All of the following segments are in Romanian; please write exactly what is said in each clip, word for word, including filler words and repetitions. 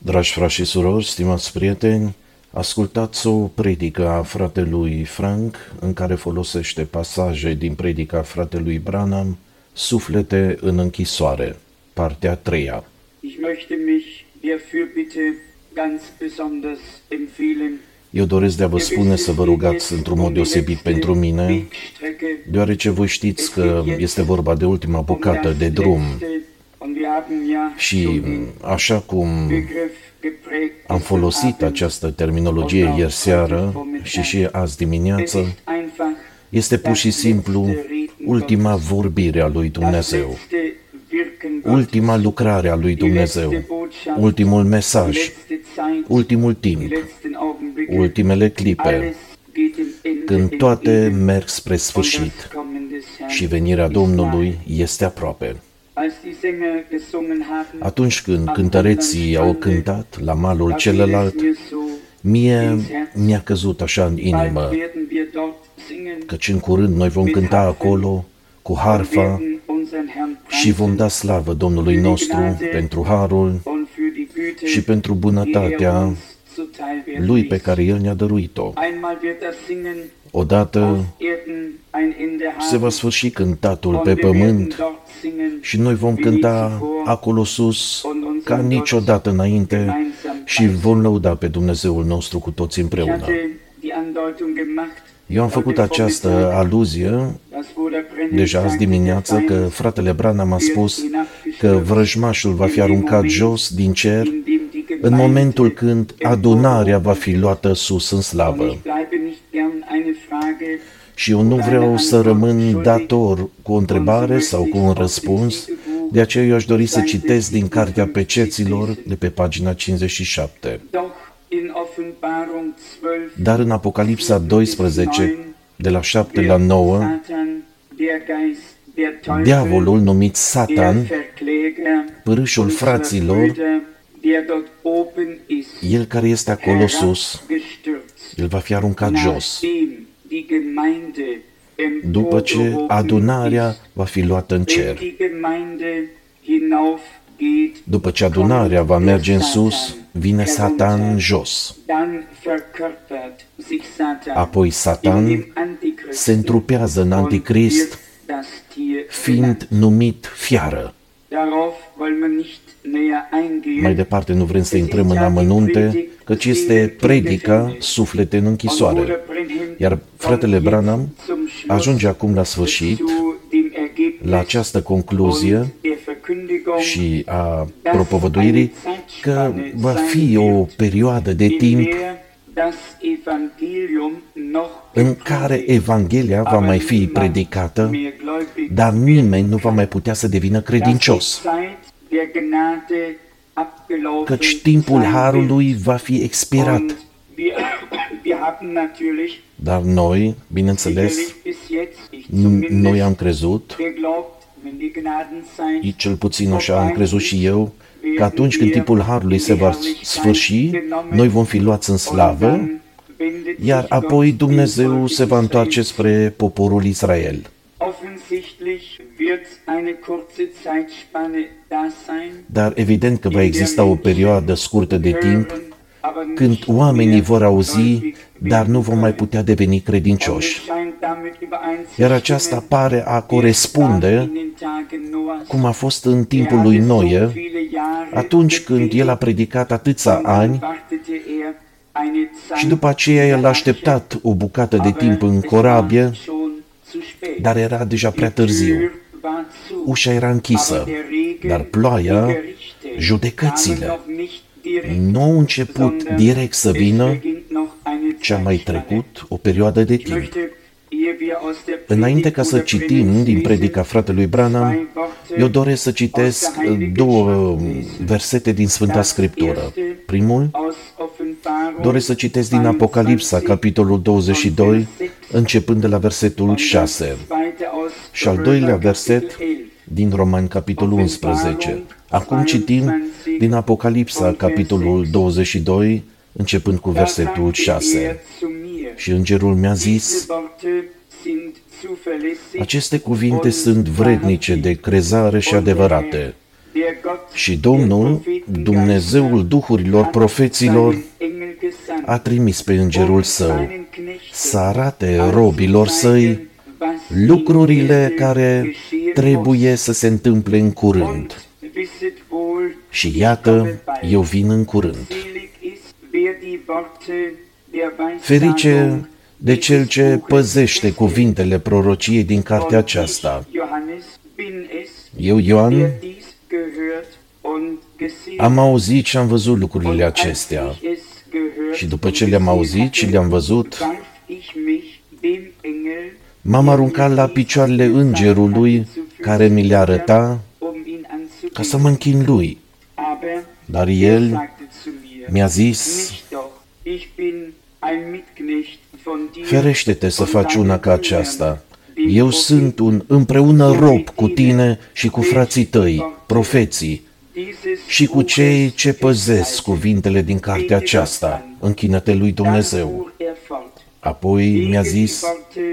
Dragi frați și surori, stimați prieteni, ascultați o predică a fratelui Frank în care folosește pasaje din predica fratelui Branham, Suflete în închisoare, partea a treia. Ich möchte mich hierfür bitte ganz besonders empfehlen. Eu doresc de a vă spune să vă rugați într-un mod deosebit pentru mine, deoarece voi știți că este vorba de ultima bucată de drum și așa cum am folosit această terminologie ieri seară și și azi dimineață, este pur și simplu ultima vorbire a lui Dumnezeu, ultima lucrare a lui Dumnezeu, ultimul mesaj, ultimul timp, ultimele clipe, când toate merg spre sfârșit și venirea Domnului este aproape. Atunci când cântăreții au cântat la malul celălalt, mie mi-a căzut așa în inimă, căci în curând noi vom cânta acolo cu harfa și vom da slavă Domnului nostru pentru harul și pentru bunătatea Lui pe care El ne-a dăruit-o. Odată se va sfârși cântatul pe pământ și noi vom cânta acolo sus ca niciodată înainte și vom lăuda pe Dumnezeul nostru cu toți împreună. Eu am făcut această aluzie deja azi dimineață că fratele Branham a spus că vrăjmașul va fi aruncat jos din cer în momentul când adunarea va fi luată sus în slavă. Și eu nu vreau să rămân dator cu o întrebare sau cu un răspuns, de aceea eu aș dori să citesc din Cartea Peceților de pe pagina cincizeci și șapte. Dar în Apocalipsa doisprezece, de la șapte la nouă, diavolul numit Satan, pârâșul fraților, el care este acolo sus, el va fi aruncat jos, după ce adunarea va fi luată în cer. După ce adunarea va merge în sus, vine Satan în jos. Apoi Satan se întrupează în Anticrist, fiind numit fiară. Mai departe nu vrem să intrăm în amănunte, căci este predica Suflete în închisoare. Iar fratele Branham ajunge acum la sfârșit, la această concluzie și a propovăduirii, că va fi o perioadă de timp în care Evanghelia va mai fi predicată, dar nimeni nu va mai putea să devină credincios, căci timpul harului va fi expirat. Dar noi, bineînțeles, noi am crezut, cel puțin așa am crezut și eu, că atunci când timpul harului se va sfârși, noi vom fi luați în slavă, iar apoi Dumnezeu se va întoarce spre poporul Israel. Dar evident că va exista o perioadă scurtă de timp când oamenii vor auzi, dar nu vor mai putea deveni credincioși. Iar aceasta pare a corespunde cum a fost în timpul lui Noe, atunci când el a predicat atâția ani și după aceea el a așteptat o bucată de timp în corabie, dar era deja prea târziu. Ușa era închisă, dar ploaia, judecățile, nu au început direct să vină, ci a mai trecut o perioadă de timp. Înainte ca să citim din predica fratelui Branham, eu doresc să citesc două versete din Sfânta Scriptură. Primul, doresc să citesc din Apocalipsa, capitolul douăzeci și doi, începând de la versetul șase. Și al doilea verset din Romani, capitolul unsprezece. Acum citim din Apocalipsa, capitolul douăzeci și doi, începând cu versetul șase. Și îngerul mi-a zis: aceste cuvinte sunt vrednice de crezare și adevărate. Și Domnul, Dumnezeul duhurilor profeților, a trimis pe îngerul său să arate robilor săi lucrurile care trebuie să se întâmple în curând. Și iată, eu vin în curând. Ferice de cel ce păzește cuvintele prorociei din cartea aceasta. Eu, Ioan, am auzit și am văzut lucrurile acestea. Și după ce le-am auzit și le-am văzut, m-am aruncat la picioarele îngerului care mi le arăta ca să mă închin lui. Dar el mi-a zis: ferește-te să faci una ca aceasta. Eu sunt un împreună rob cu tine și cu frații tăi, profeții, și cu cei ce păzesc cuvintele din cartea aceasta. Închină-te lui Dumnezeu. Apoi mi-a zis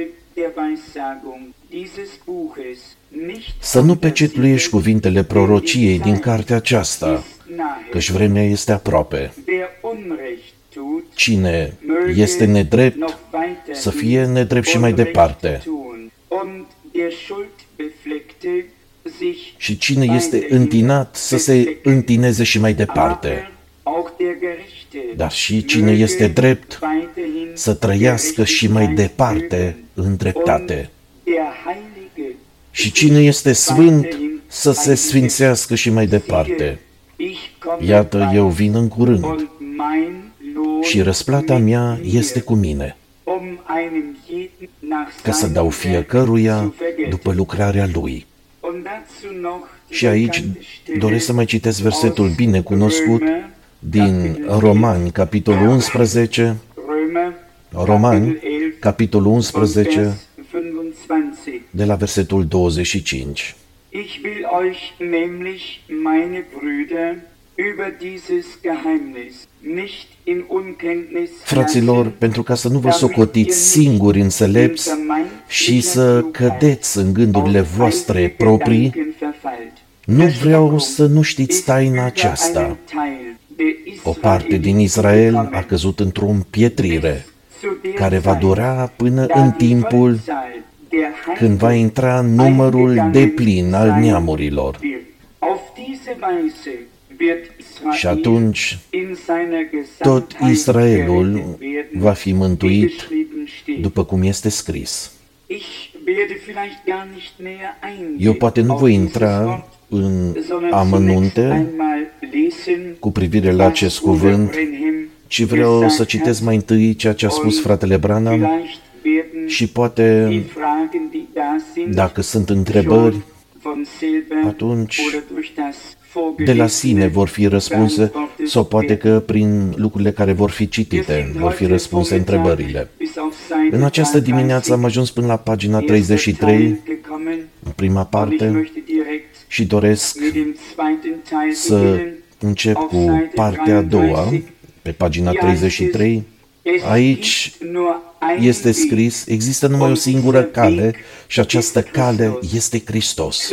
să nu pecetluiești cuvintele prorociei din cartea aceasta, căci vremea este aproape. Cine este nedrept, să fie nedrept și mai departe. Și cine este întinat, să se întineze și mai departe. Dar și cine este drept, să trăiască și mai departe în dreptate. Și cine este sfânt, să se sfințească și mai departe. Iată, eu vin în curând și răsplata mea este cu mine, ca să dau fiecăruia după lucrarea lui. Și aici doresc să mai citesc versetul bine cunoscut din Romani, capitolul unsprezece, Romani, capitolul unsprezece, de la versetul douăzeci și cinci. Ich will euch nämlich, meine Brüder, über dieses Geheimnis nicht in Unkenntnis Fraților, pentru ca să nu vă socotiți singuri înțelepți și să cădeți în gândurile voastre proprii, nu vreau să nu știți taina aceasta. O parte din Israel a căzut într-o împietrire, care va dura până în timpul când va intra numărul deplin al neamurilor. Și atunci tot Israelul va fi mântuit, după cum este scris. Eu poate nu voi intra în amănunte cu privire la acest cuvânt, ci vreau să citesc mai întâi ceea ce a spus fratele Branham și poate, dacă sunt întrebări, atunci de la sine vor fi răspunse, sau poate că prin lucrurile care vor fi citite vor fi răspunse întrebările. În această dimineață am ajuns până la pagina treizeci și trei, în prima parte, și doresc să încep cu partea a doua, pe pagina treizeci și trei. Aici este scris, există numai o singură cale și această cale este Hristos.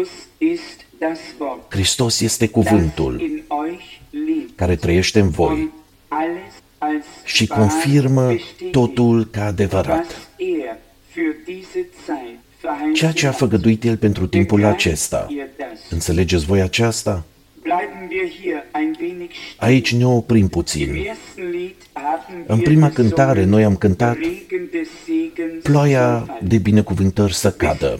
Hristos este cuvântul care trăiește în voi și confirmă totul ca adevărat. Ceea ce a făgăduit El pentru timpul acesta. Înțelegeți voi aceasta? Aici ne oprim puțin. În prima cântare noi am cântat ploaia de binecuvântări să cadă.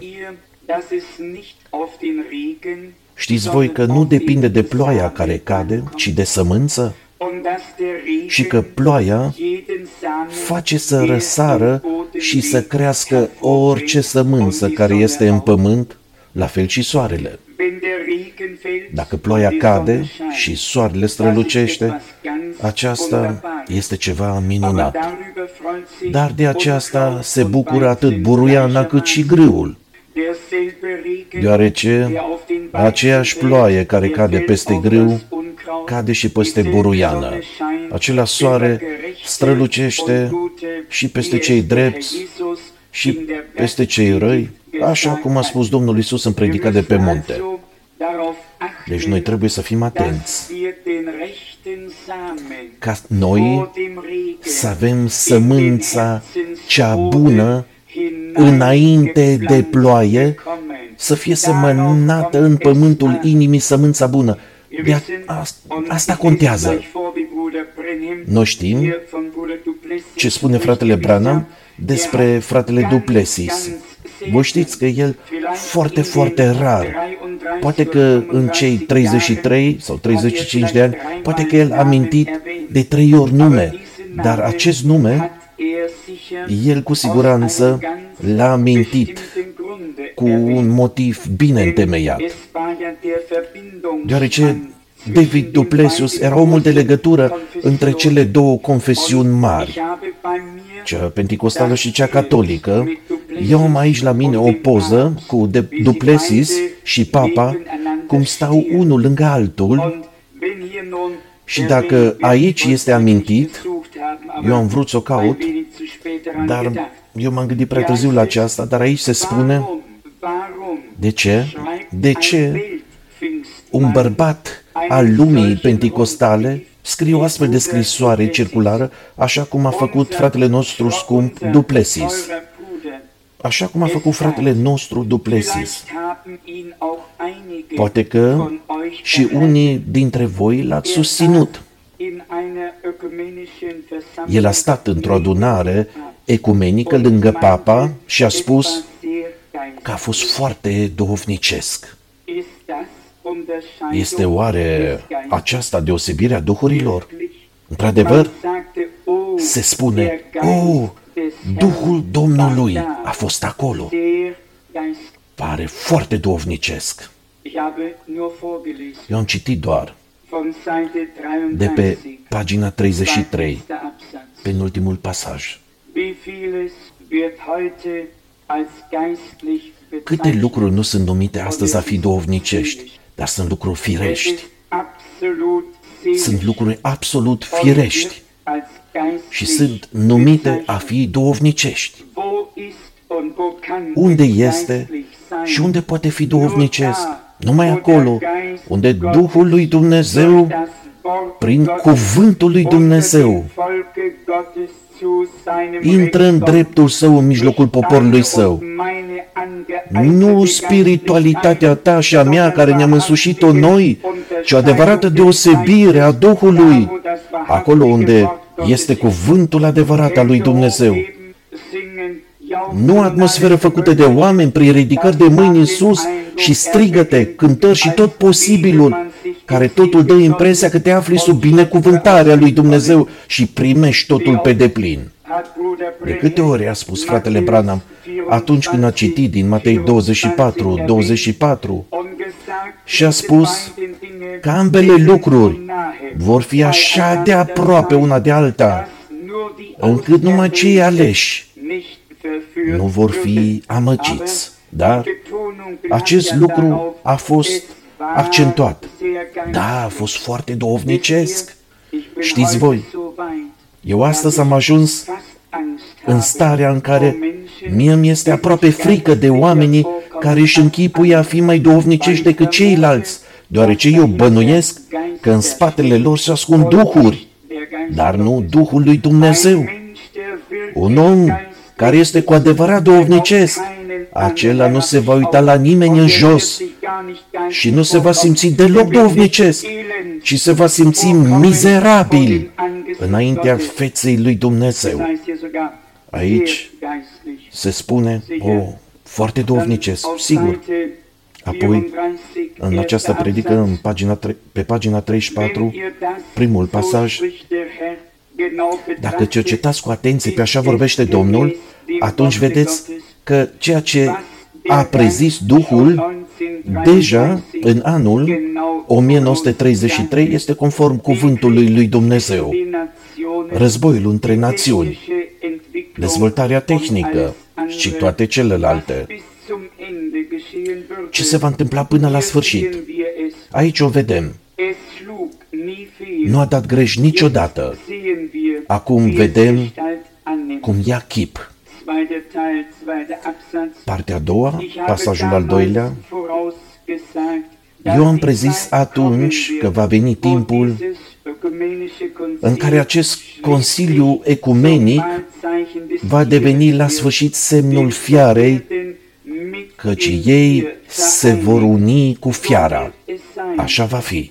Știți voi că nu depinde de ploaia care cade, ci de sămânță? Și că ploaia face să răsară și să crească orice sămânță care este în pământ, la fel și soarele. Dacă ploaia cade și soarele strălucește, aceasta este ceva minunat. Dar de aceasta se bucură atât buruiana cât și grâul, deoarece aceeași ploaie care cade peste grâu cade și peste buruiană. Acela soare strălucește și peste cei drepți și peste cei răi, așa cum a spus Domnul Iisus în predica de pe munte. Deci noi trebuie să fim atenți ca noi să avem sămânța cea bună înainte de ploaie, să fie semănată în pământul inimii sămânța bună. De a, asta contează. Noi știm ce spune fratele Branham despre fratele Duplessis. Voi știți că el foarte, foarte rar, poate că în cei treizeci și trei sau treizeci și cinci de ani, poate că el a mintit de trei ori nume, dar acest nume, el cu siguranță l-a mintit cu un motiv bine întemeiat. Deoarece David Duplessis era omul de legătură între cele două confesiuni mari, cea penticostală și cea catolică. Eu am aici la mine o poză cu Duplessis și Papa, cum stau unul lângă altul, și dacă aici este amintit, eu am vrut să o caut, dar eu m-am gândit prea târziu la aceasta, dar aici se spune, de ce? De ce un bărbat al lumii penticostale scrie o astfel de scrisoare circulară, așa cum a făcut fratele nostru scump Duplessis? Așa cum a făcut fratele nostru Duplessis. Poate că și unii dintre voi l-ați susținut. El a stat într-o adunare ecumenică lângă Papa și a spus că a fost foarte duhovnicesc. Este oare aceasta deosebirea duhurilor? Într-adevăr, se spune, oh, Duhul Domnului a fost acolo. Pare foarte duhovnicesc. Eu am citit doar de pe pagina treizeci și trei, penultimul pasaj. Câte lucruri nu sunt numite astăzi a fi duhovnicești, dar sunt lucruri firești. Sunt lucruri absolut firești și sunt numite a fi duhovnicești. Unde este și unde poate fi duhovnicesc? Numai acolo unde Duhul lui Dumnezeu, prin cuvântul lui Dumnezeu, intră în dreptul său în mijlocul poporului său. Nu spiritualitatea ta și a mea care ne-am însușit-o noi, ci o adevărată deosebire a Duhului, acolo unde este cuvântul adevărat al lui Dumnezeu. Nu atmosferă făcută de oameni prin ridicări de mâini în sus și strigăte, cântări și tot posibilul, care totul dă impresia că te afli sub binecuvântarea lui Dumnezeu și primești totul pe deplin. De câte ori a spus fratele Branham atunci când a citit din Matei douăzeci și patru, douăzeci și patru și a spus că ambele lucruri vor fi așa de aproape una de alta, încât numai cei aleși nu vor fi amăgiți. Dar acest lucru a fost accentuat. Da, a fost foarte duhovnicesc. Știți voi, eu astăzi am ajuns în starea în care mie mi este aproape frică de oamenii care își închipuie a fi mai duhovnicești decât ceilalți, deoarece eu bănuiesc că în spatele lor se ascund duhuri, dar nu Duhul lui Dumnezeu. Un om care este cu adevărat duhovnicesc, acela nu se va uita la nimeni în jos și nu se va simți deloc duhovnicesc, ci se va simți mizerabil înaintea feței lui Dumnezeu. Aici se spune, o, foarte duhovnicesc, sigur. Apoi, în această predică, în pagina, pe pagina treizeci și patru, primul pasaj, dacă cercetați cu atenție pe așa vorbește Domnul, atunci vedeți că ceea ce a prezis Duhul deja în anul o mie nouă sute treizeci și trei este conform cuvântului lui Dumnezeu. Războiul între națiuni, dezvoltarea tehnică și toate celelalte. Ce se va întâmpla până la sfârșit? Aici o vedem. Nu a dat greș niciodată. Acum vedem cum ia chip. Partea a doua, pasajul al doilea, Eu am prezis atunci că va veni timpul în care acest Consiliu Ecumenic va deveni la sfârșit semnul fiarei, căci ei se vor uni cu fiara. Așa va fi.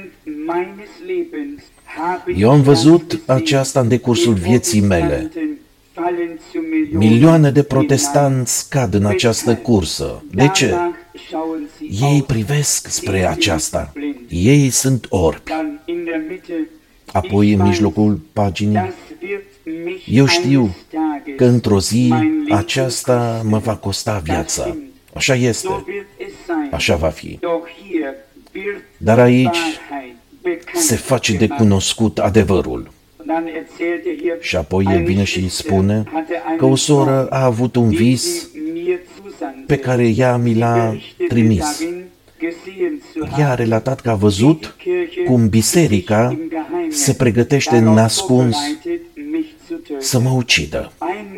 Eu am văzut aceasta în decursul vieții mele. Milioane de protestanți cad în această cursă. De ce? Ei privesc spre aceasta. Ei sunt orbi. Apoi, în mijlocul paginii, eu știu că într-o zi aceasta mă va costa viața. Așa este. Așa va fi. Dar aici se face de cunoscut adevărul. Și apoi el vine și îi spune că o soră a avut un vis pe care ea mi l-a trimis. Ea a relatat că a văzut cum biserica se pregătește în ascuns să mă ucidă.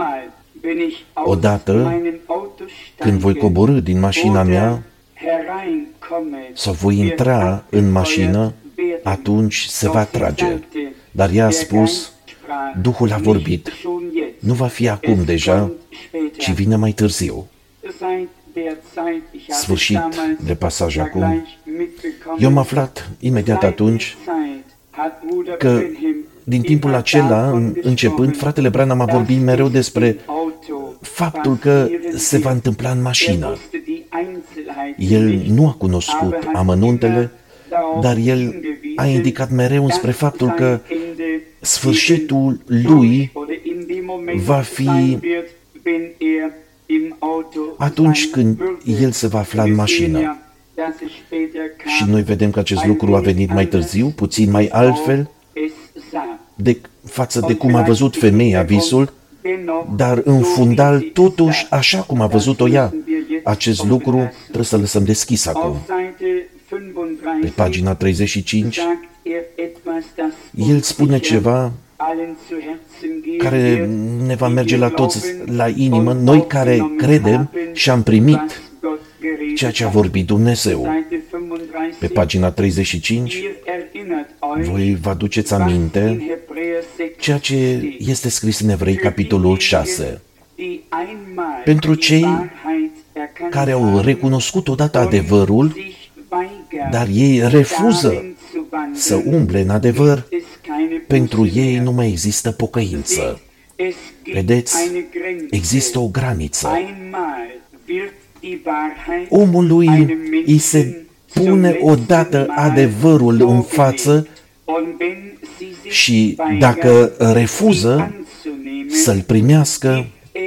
Odată, când voi coborî din mașina mea sau voi intra în mașină, atunci se va trage. Dar ea a spus, Duhul a vorbit, nu va fi acum deja, ci vine mai târziu. Sfârșit de pasaj acum. Eu am aflat imediat atunci că din timpul acela, începând, fratele Branham a vorbit mereu despre faptul că se va întâmpla în mașină. El nu a cunoscut amănuntele, dar el a indicat mereu înspre faptul că sfârșitul lui va fi atunci când el se va afla în mașină. Și noi vedem că acest lucru a venit mai târziu, puțin mai altfel, de, față de cum a văzut femeia visul, dar în fundal, totuși, așa cum a văzut-o ea. Acest lucru trebuie să lăsăm deschis acum. Pe pagina treizeci și cinci, el spune ceva care ne va merge la toți la inimă, noi care credem și am primit ceea ce a vorbit Dumnezeu. Pe pagina treizeci și cinci, voi vă aduceți aminte ceea ce este scris în Evrei, capitolul șase. Pentru cei care au recunoscut odată adevărul, dar ei refuză să umble în adevăr, pentru ei nu mai există pocăință. Vedeți, există o graniță. Omului îi se pune odată adevărul în față și dacă refuză să-l primească,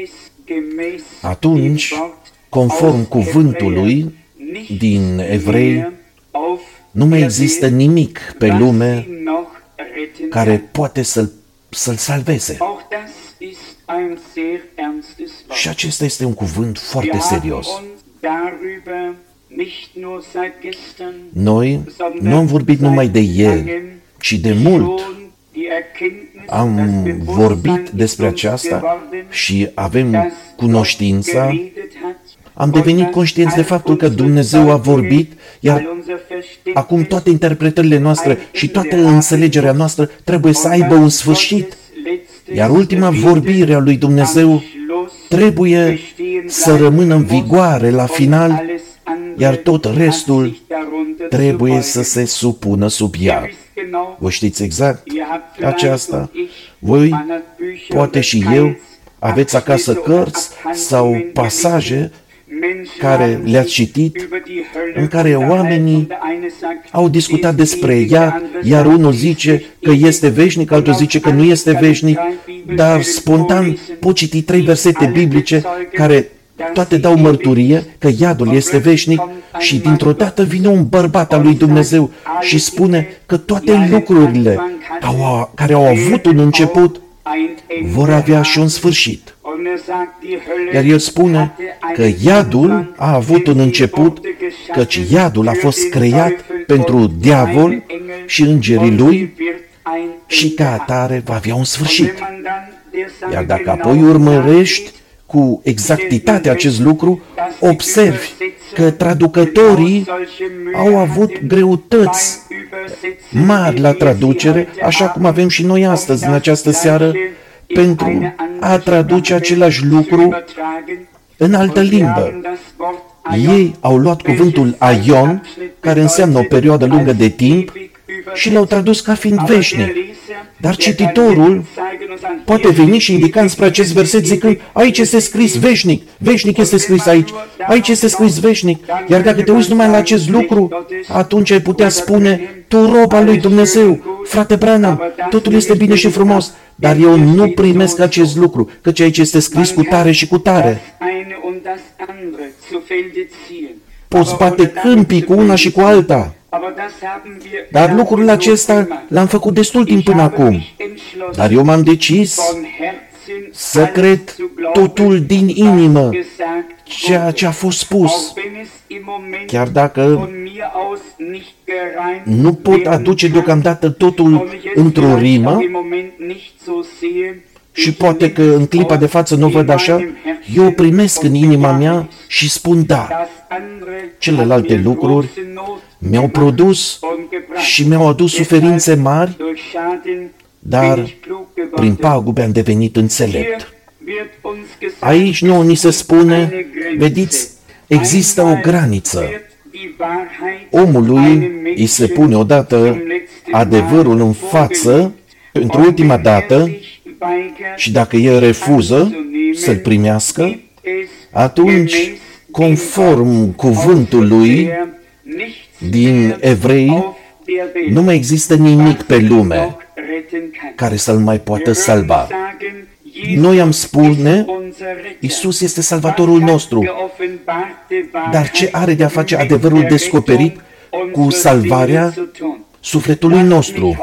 atunci, conform cuvântului din Evrei, nu mai există nimic pe lume care poate să-l, să-l salveze. Și acesta este un cuvânt foarte serios. Noi nu am vorbit numai de ieri, ci de mult. Am vorbit despre aceasta și avem cunoștința. Am devenit conștienți de faptul că Dumnezeu a vorbit, iar acum toate interpretările noastre și toată înțelegerea noastră trebuie să aibă un sfârșit. Iar ultima vorbire a lui Dumnezeu trebuie să rămână în vigoare la final, iar tot restul trebuie să se supună sub ea. Vă știți exact aceasta? Voi, poate și eu, aveți acasă cărți sau pasaje care le-ați citit, în care oamenii au discutat despre ea, iar unul zice că este veșnic, altul zice că nu este veșnic, dar spontan pot citi trei versete biblice care toate dau mărturie că iadul este veșnic și dintr-o dată vine un bărbat al lui Dumnezeu și spune că toate lucrurile care au avut un început vor avea și un sfârșit. Iar el spune că iadul a avut un început, căci iadul a fost creat pentru diavol și îngerii lui și ca atare va avea un sfârșit. Iar dacă apoi urmărești cu exactitate acest lucru, observi că traducătorii au avut greutăți mari la traducere, așa cum avem și noi astăzi, în această seară, pentru a traduce același lucru în altă limbă. Ei au luat cuvântul aion, care înseamnă o perioadă lungă de timp, și l-au tradus ca fiind veșnic. Dar cititorul poate veni și indica spre acest verset zicând, aici este scris veșnic, veșnic este scris aici, aici este scris veșnic. Iar dacă te uiți numai la acest lucru, atunci ai putea spune, tu rob al lui Dumnezeu, frate Branham, totul este bine și frumos, dar eu nu primesc acest lucru, căci aici este scris cu tare și cu tare. Poți bate câmpii cu una și cu alta. Dar lucrul acesta l-am făcut destul timp până acum. Dar eu m-am decis să cred totul din inimă, ceea ce a fost spus. Chiar dacă nu pot aduce deocamdată totul într-o rimă, și poate că în clipa de față nu o văd așa, eu o primesc în inima mea și spun da. Celelalte lucruri mi-au produs și mi-au adus suferințe mari, dar prin pagube am devenit înțelept. Aici nu ni se spune, vedeți, există o graniță. Omului îi se pune odată adevărul în față, pentru ultima dată, și dacă el refuză să-l primească, atunci, conform cuvântului din Evrei, nu mai există nimic pe lume care să-l mai poată salva. Noi am spune, Iisus este Salvatorul nostru, dar ce are de a face adevărul descoperit cu salvarea sufletului nostru?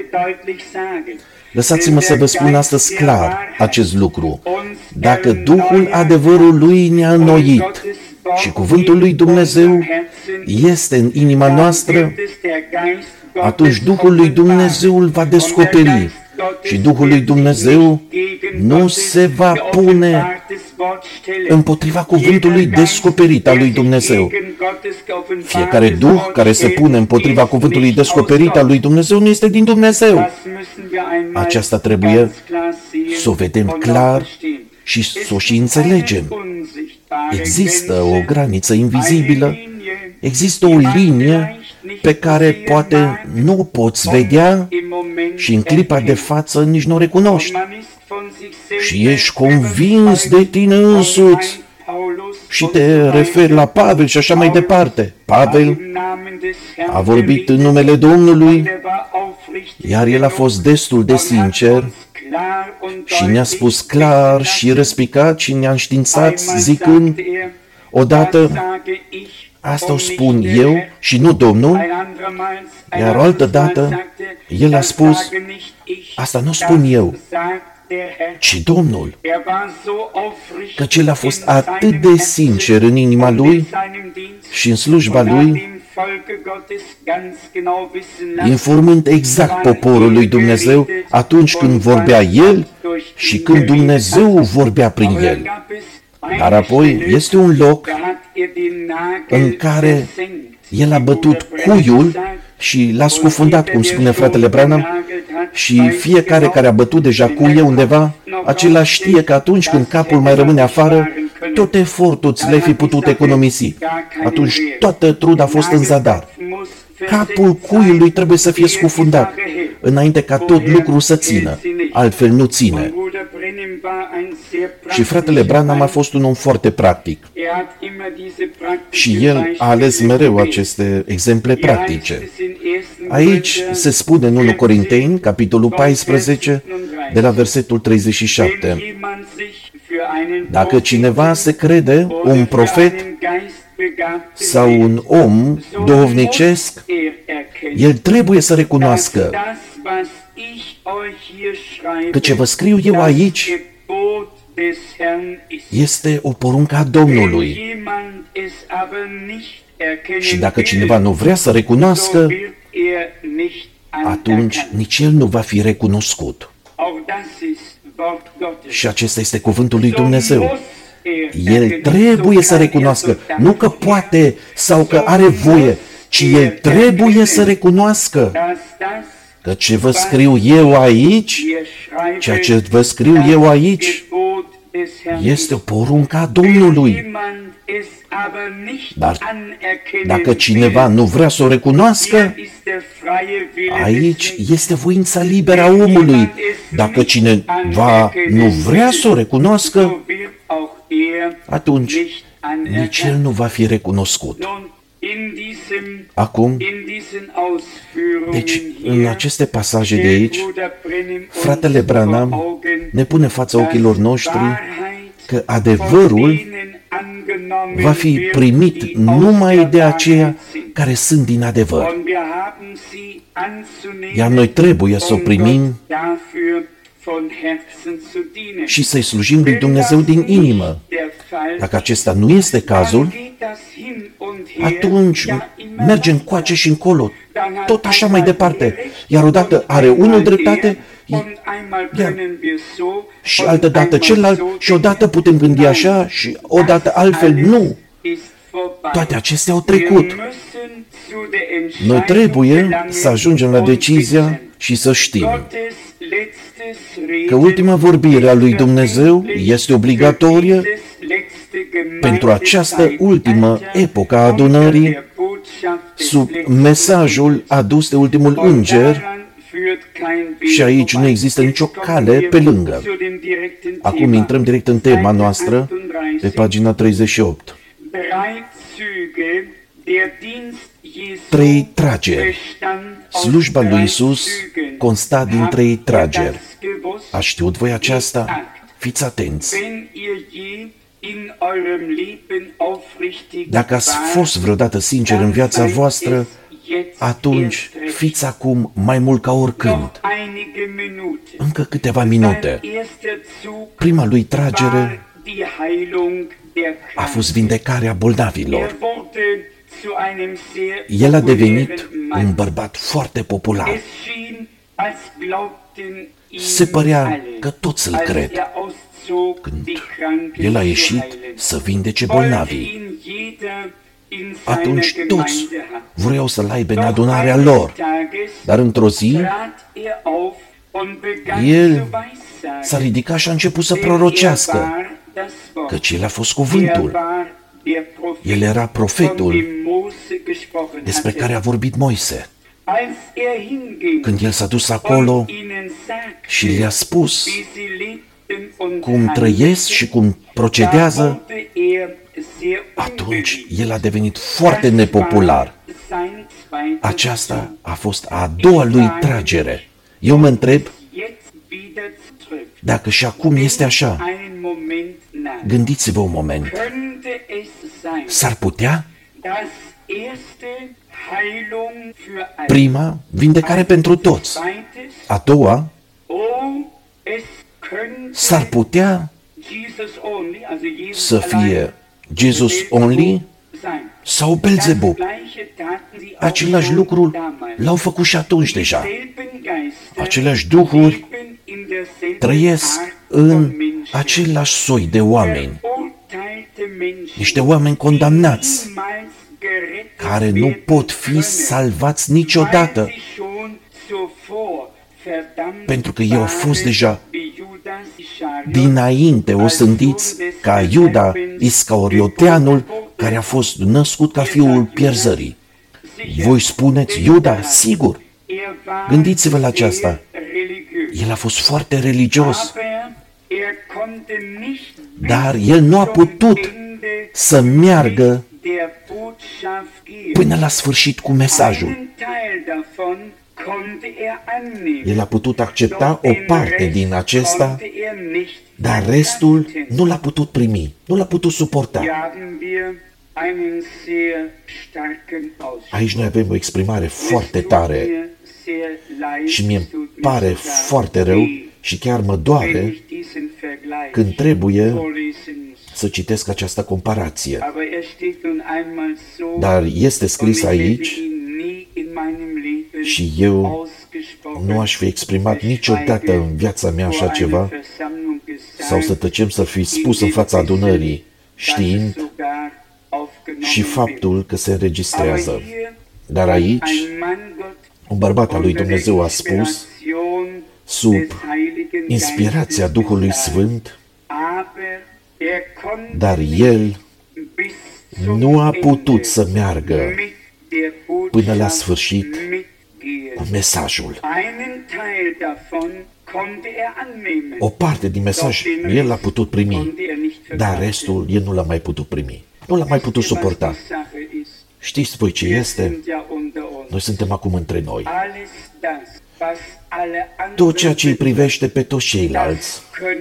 Lăsați-mă să vă spun astăzi clar acest lucru. Dacă Duhul adevărului ne-a înnoit și cuvântul lui Dumnezeu este în inima noastră, atunci Duhul lui Dumnezeu îl va descoperi și Duhul lui Dumnezeu nu se va pune împotriva cuvântului descoperit al lui Dumnezeu. Fiecare duh care se pune împotriva cuvântului descoperit al lui Dumnezeu nu este din Dumnezeu. Aceasta trebuie să o vedem clar și să o și înțelegem. Există o graniță invizibilă, există o linie pe care poate nu o poți vedea și în clipa de față nici nu o recunoști. Și ești convins de tine însuți și te referi la Pavel și așa mai departe. Pavel a vorbit în numele Domnului, iar el a fost destul de sincer și ne-a spus clar și răspicat și ne-a înștiințat zicând, odată, asta o spun eu și nu Domnul, iar o altă dată, el a spus, asta nu spun eu, ci Domnul, căci el a fost atât de sincer în inima lui și în slujba lui, informând exact poporul lui Dumnezeu atunci când vorbea el și când Dumnezeu vorbea prin el. Dar apoi este un loc în care el a bătut cuiul și l-a scufundat, cum spune fratele Branham, și fiecare care a bătut deja cuie undeva, acela știe că atunci când capul mai rămâne afară, tot efortul ți le-ai fi putut economisi. Atunci toată truda a fost în zadar. Capul cuiului trebuie să fie scufundat, înainte ca tot lucrul să țină, altfel nu ține. Și fratele Branham a fost un om foarte practic. Și el a ales mereu aceste exemple practice. Aici se spune în unu Corinteni, capitolul paisprezece, de la versetul treizeci și șapte. Dacă cineva se crede un profet sau un om duhovnicesc, el trebuie să recunoască că ce vă scriu eu aici este o poruncă a Domnului. Și dacă cineva nu vrea să recunoască, atunci nici el nu va fi recunoscut. Și acesta este cuvântul lui Dumnezeu. El trebuie să recunoască, nu că poate sau că are voie, ci el trebuie să recunoască că ce vă scriu eu aici, ceea ce vă scriu eu aici, este o poruncă a Domnului. Dar dacă cineva nu vrea să o recunoască, aici este voința liberă a omului. Dacă cineva nu vrea să o recunoască, atunci nici el nu va fi recunoscut. Acum, deci, în aceste pasaje de aici, fratele Branham ne pune fața ochilor noștri că adevărul va fi primit numai de aceia care sunt din adevăr. Iar noi trebuie să o primim și să-i slujim lui Dumnezeu din inimă. Dacă acesta nu este cazul, atunci mergem coace și încolo, tot așa mai departe. Iar odată are unul dreptate, iar și altă dată celălalt, și odată putem gândi așa și odată altfel. Nu! Toate acestea au trecut. Noi trebuie să ajungem la decizia și să știm că ultima vorbire a lui Dumnezeu este obligatorie pentru această ultimă epocă a adunării, sub mesajul adus de ultimul înger, și aici nu există nicio cale pe lângă. Acum intrăm direct în tema noastră, pe pagina treizeci și opt. Trei trageri. Slujba lui Iisus consta din trei trageri. A știut voi aceasta? Fiți atenți! Dacă ați fost vreodată sincer în viața voastră, atunci fiți acum mai mult ca oricând. Încă câteva minute. Prima lui tragere a fost vindecarea bolnavilor. El a devenit un bărbat foarte popular. Se părea că toți îl cred când el a ieșit să vindece bolnavii. Atunci toți vreau să-l aibă în adunarea lor. Dar într-o zi, el s-a ridicat și a început să prorocească, căci el a fost cuvântul. El era profetul despre care a vorbit Moise. Când el s-a dus acolo și le-a spus cum trăiesc și cum procedează, atunci el a devenit foarte nepopular. Aceasta a fost a doua lui tragere. Eu mă întreb dacă și acum este așa. Gândiți-vă un moment. S-ar putea? Prima, vindecare pentru toți. A doua, s-ar putea să fie Jesus only sau Belzebub. Același lucru l-au făcut și atunci deja. Aceleași duhuri trăiesc în același soi de oameni. Niște oameni condamnați, care nu pot fi salvați niciodată, pentru că ei au fost deja dinainte osândiți ca Iuda Iscarioteanul, care a fost născut ca fiul pierzării. Voi spuneți Iuda? Sigur! Gândiți-vă la aceasta. El a fost foarte religios, dar el nu a putut să meargă până la sfârșit cu mesajul. El a putut accepta o parte din acesta, dar restul nu l-a putut primi, nu l-a putut suporta. Aici noi avem o exprimare foarte tare și mie îmi pare foarte rău și chiar mă doare când trebuie să citesc această comparație. Dar este scris aici și eu nu aș fi exprimat niciodată în viața mea așa ceva, sau să tăcem să fi spus în fața adunării, știind și faptul că se înregistrează. Dar aici, un bărbat al lui Dumnezeu a spus, sub inspirația Duhului Sfânt, dar el nu a putut să meargă până la sfârșit cu mesajul. O parte din mesaj el l-a putut primi, dar restul el nu l-a mai putut primi. Nu l-a mai putut suporta. Știți voi ce este? Noi suntem acum între noi. Tot ceea ce îi privește pe toți ceilalți,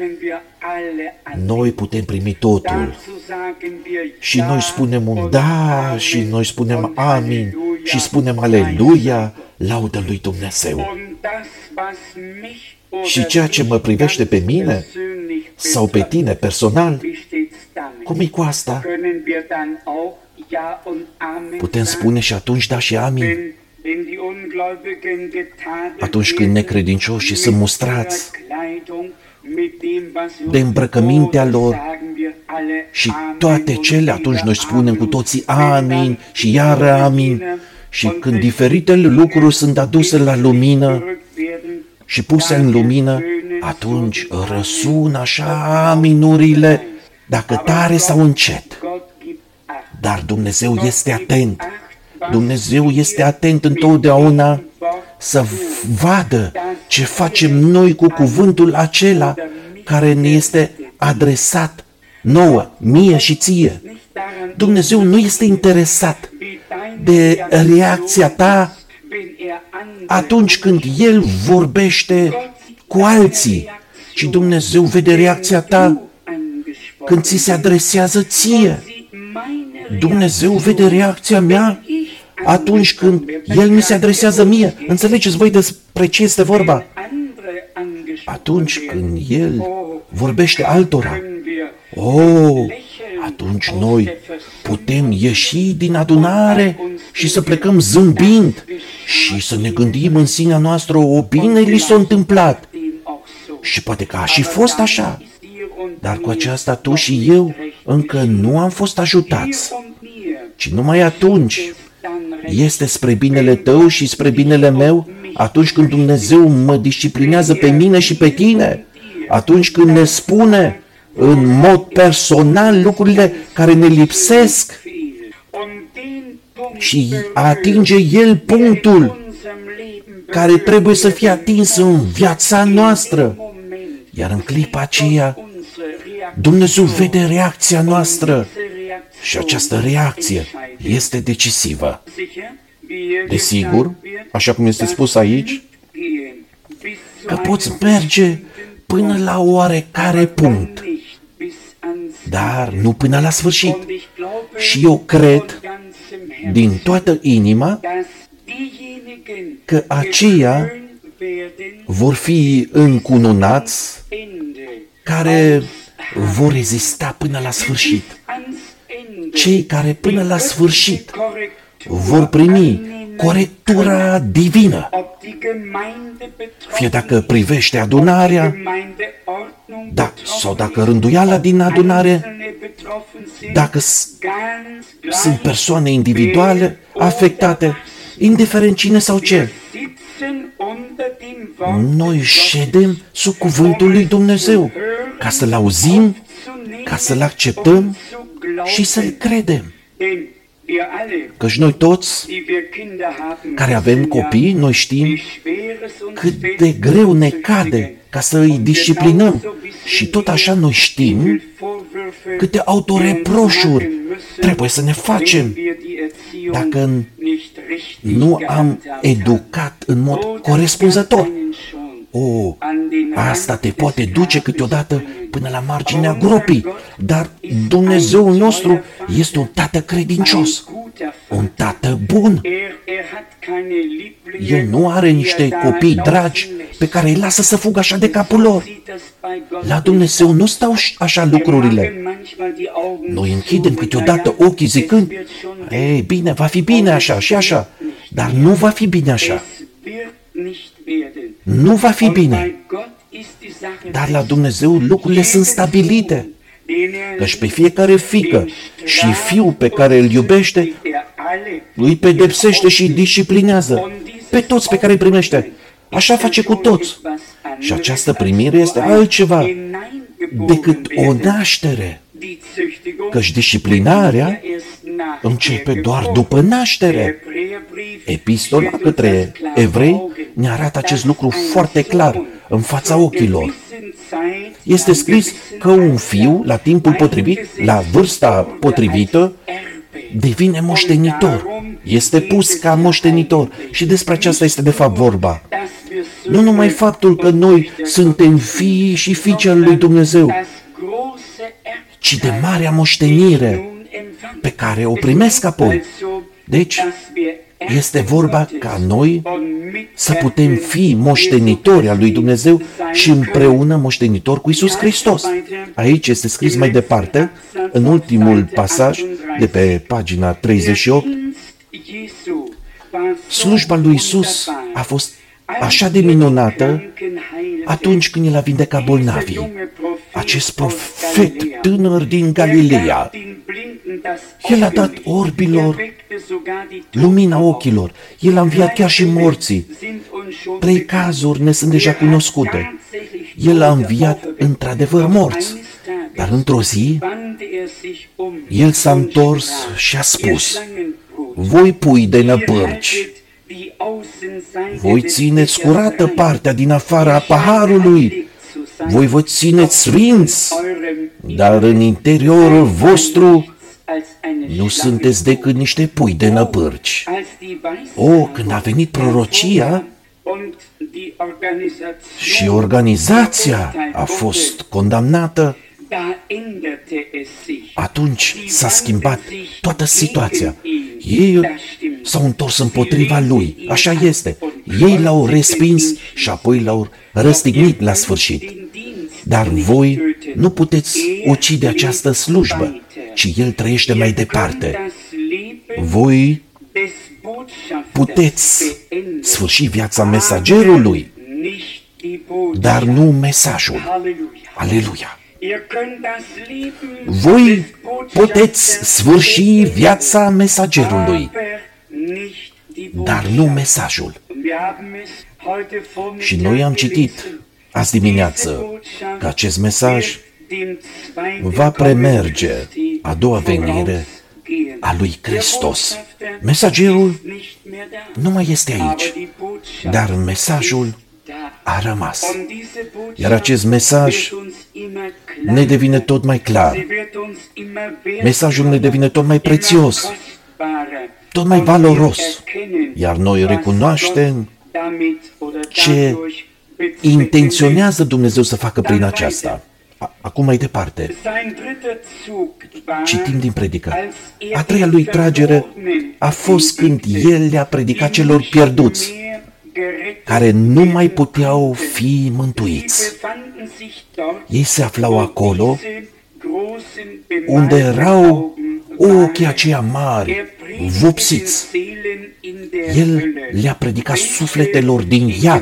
noi putem primi totul. Și noi spunem un da, și noi spunem amin, și spunem aleluia, laudă lui Dumnezeu. Și ceea ce mă privește pe mine, sau pe tine personal, cum e cu asta? Putem spune și atunci da și amin. Atunci când necredincioșii sunt mustrați de îmbrăcămintea lor și toate cele, atunci noi spunem cu toții amin și iară amin. Și când diferitele lucruri sunt aduse la lumină și puse în lumină, atunci răsună așa aminurile, dacă tare sau încet. Dar Dumnezeu este atent. Dumnezeu este atent întotdeauna să vadă ce facem noi cu cuvântul acela care ne este adresat nouă, mie și ție. Dumnezeu nu este interesat de reacția ta atunci când El vorbește cu alții, ci Dumnezeu vede reacția ta când ți se adresează ție. Dumnezeu vede reacția mea atunci când El mi se adresează mie. Înțelegeți voi despre ce este vorba? Atunci când El vorbește altora, oh, atunci noi putem ieși din adunare și să plecăm zâmbind și să ne gândim în sinea noastră, o bine li s-a întâmplat. Și poate că a și fost așa, dar cu aceasta tu și eu încă nu am fost ajutați, ci numai atunci este spre binele tău și spre binele meu, atunci când Dumnezeu mă disciplinează pe mine și pe tine, atunci când ne spune în mod personal lucrurile care ne lipsesc și atinge El punctul care trebuie să fie atins în viața noastră. Iar în clipa aceea, Dumnezeu vede reacția noastră și această reacție este decisivă. Desigur, așa cum este spus aici, că poți merge până la oarecare punct, dar nu până la sfârșit. Și eu cred din toată inima că aceia vor fi încununați care vor rezista până la sfârșit. Cei care până la sfârșit vor primi corectura divină, fie dacă privește adunarea, da, sau dacă rânduiala din adunare, dacă sunt persoane individuale afectate, indiferent cine sau ce. Noi ședem sub cuvântul lui Dumnezeu ca să-L auzim, ca să-L acceptăm și să-L credem. Căci noi toți care avem copii, noi știm cât de greu ne cade ca să îi disciplinăm. Și tot așa noi știm câte autoreproșuri trebuie să ne facem dacă nu am educat în mod corespunzător. O, asta te poate duce câteodată până la marginea gropii, dar Dumnezeul nostru este un tată credincios, un tată bun. El nu are niște copii dragi pe care îi lasă să fugă așa de capul lor. La Dumnezeu nu stau așa lucrurile. Noi închidem câteodată ochii zicând, ei, bine, va fi bine așa și așa, dar nu va fi bine așa. Nu va fi bine. Dar la Dumnezeu lucrurile sunt stabilite. Căci pe fiecare fiică și fiu pe care îl iubește, îi pedepsește și îi disciplinează. Pe toți pe care îi primește. Așa face cu toți. Și această primire este altceva decât o naștere. Căci disciplinarea începe doar după naștere. Epistola către evrei ne arată acest lucru foarte clar, în fața ochilor. Este scris că un fiu, la timpul potrivit, la vârsta potrivită, devine moștenitor. Este pus ca moștenitor. Și despre aceasta este de fapt vorba. Nu numai faptul că noi suntem fii și fiice al lui Dumnezeu, ci de marea moștenire pe care o primesc apoi. Deci, este vorba ca noi să putem fi moștenitori al lui Dumnezeu și împreună moștenitori cu Iisus Hristos. Aici este scris mai departe, în ultimul pasaj de pe pagina treizeci și opt, slujba lui Iisus a fost așa de minunată atunci când El a vindecat bolnavii. Acest profet tânăr din Galileea, El a dat orbilor lumina ochilor. El a înviat chiar și morții. Trei cazuri ne sunt deja cunoscute. El a înviat într-adevăr morți. Dar într-o zi, El s-a întors și a spus: voi pui de năpârci, voi țineți curată partea din afara paharului, voi vă țineți sfinți, dar în interiorul vostru nu sunteți decât niște pui de năpârci. O, când a venit prorocia și organizația a fost condamnată, atunci s-a schimbat toată situația. Ei s-au întors împotriva lui. Așa este. Ei l-au respins și apoi l-au răstignit la sfârșit. Dar voi nu puteți ucide această slujbă, ci El trăiește mai departe. Voi puteți sfârși viața mesagerului, dar nu mesajul. Aleluia! Voi puteți sfârși viața mesagerului, dar nu mesajul. Și noi am citit azi dimineață că acest mesaj va premerge a doua venire a lui Hristos. Mesagerul nu mai este aici, dar mesajul a rămas. Iar acest mesaj ne devine tot mai clar. Mesajul ne devine tot mai prețios, tot mai valoros. Iar noi recunoaștem ce intenționează Dumnezeu să facă prin aceasta. Acum mai departe, citim din predică. A treia lui tragere a fost când El le-a predicat celor pierduți, care nu mai puteau fi mântuiți. Ei se aflau acolo unde erau ochii aceia mari, vopsiți. El le-a predicat sufletelor din iad,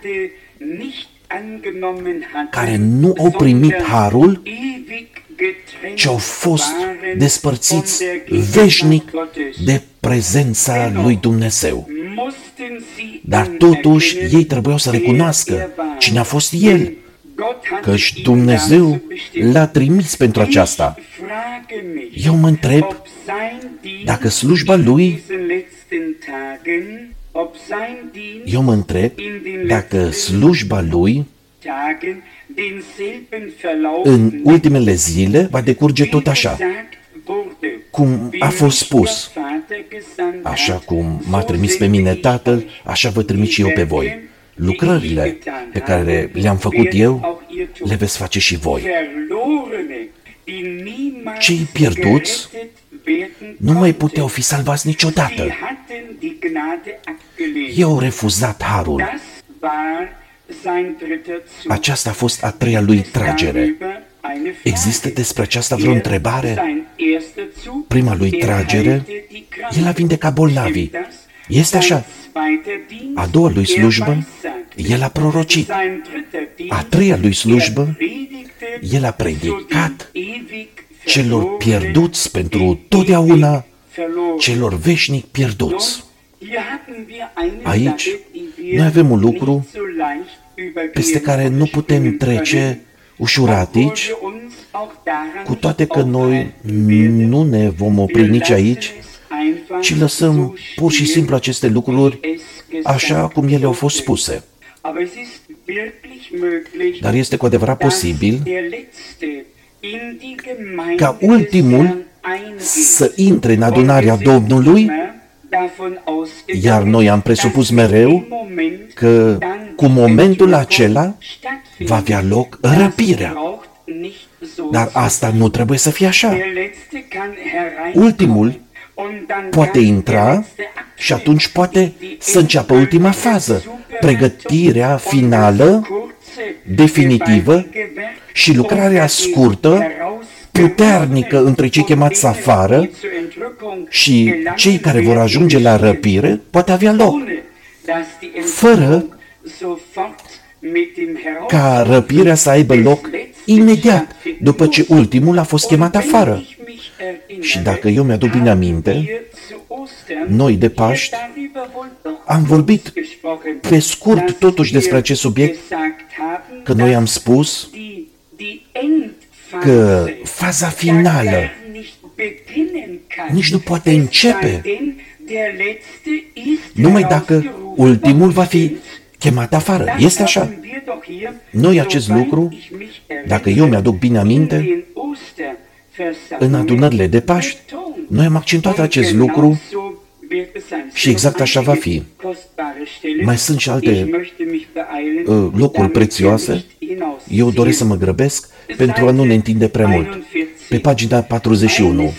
care nu au primit harul, ci au fost despărțiți veșnic de prezența lui Dumnezeu. Dar totuși ei trebuiau să recunoască cine a fost El, căci Dumnezeu l-a trimis pentru aceasta. Eu mă întreb dacă slujba Lui, eu mă întreb dacă slujba Lui în ultimele zile va decurge tot așa, cum a fost spus. Așa cum m-a trimis pe mine Tatăl, așa vă trimit și eu pe voi. Lucrările pe care le-am făcut eu, le veți face și voi. Cei pierduți nu mai puteau fi salvați niciodată. Ei au refuzat harul. Aceasta a fost a treia lui tragere. Există despre aceasta vreo întrebare? Prima lui tragere, El a vindecat bolnavii. Este așa. A doua lui slujbă, El a prorocit. A treia lui slujbă, el a predicat celor pierduți pentru totdeauna, celor veșnic pierduți. Aici, noi avem un lucru peste care nu putem trece ușurat aici, cu toate că noi nu ne vom opri nici aici, ci lăsăm pur și simplu aceste lucruri așa cum ele au fost spuse. Dar este cu adevărat posibil ca ultimul să intre în adunarea Domnului, iar noi am presupus mereu că cu momentul acela va avea loc răpirea. Dar asta nu trebuie să fie așa. Ultimul poate intra și atunci poate să înceapă ultima fază, pregătirea finală, definitivă și lucrarea scurtă, puternică între cei chemați afară și cei care vor ajunge la răpire poate avea loc, fără ca răpirea să aibă loc imediat după ce ultimul a fost chemat afară. Și dacă eu mi-aduc bine aminte, noi de Paști am vorbit pe scurt totuși despre acest subiect, că noi am spus că faza finală nici nu poate începe numai dacă ultimul va fi chemat afară. Este așa. Noi acest lucru, dacă eu mi-aduc bine aminte, în adunările de Paști, noi am accentuat acest lucru și exact așa va fi. Mai sunt și alte uh, locuri prețioase. Eu doresc să mă grăbesc pentru a nu ne întinde prea mult. Pe pagina patruzeci și unu.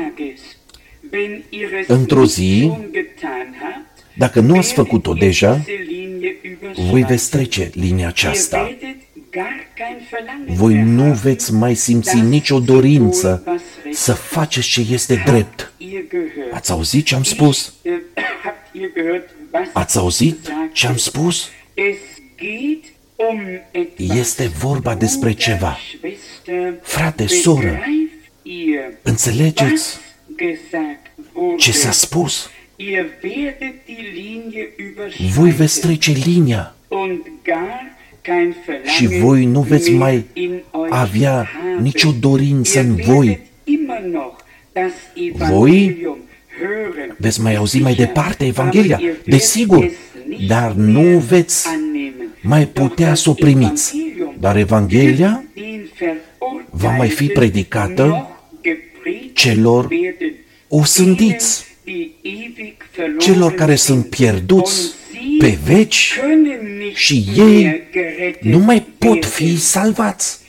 Într-o zi, dacă nu ați făcut-o deja, voi veți trece linia aceasta. Voi nu veți mai simți nicio dorință să faceți ce este drept. Ați auzit ce am spus? Ați auzit ce am spus? Este vorba despre ceva. Frate, soră, înțelegeți ce s-a spus? Voi veți trece linia și voi nu veți mai avea nicio dorință în voi. Voi veți mai auzi mai departe Evanghelia, desigur, dar nu veți mai putea să o primiți. Dar Evanghelia va mai fi predicată celor osândiți, celor care sunt pierduți pe veci și ei nu mai pot fi salvați.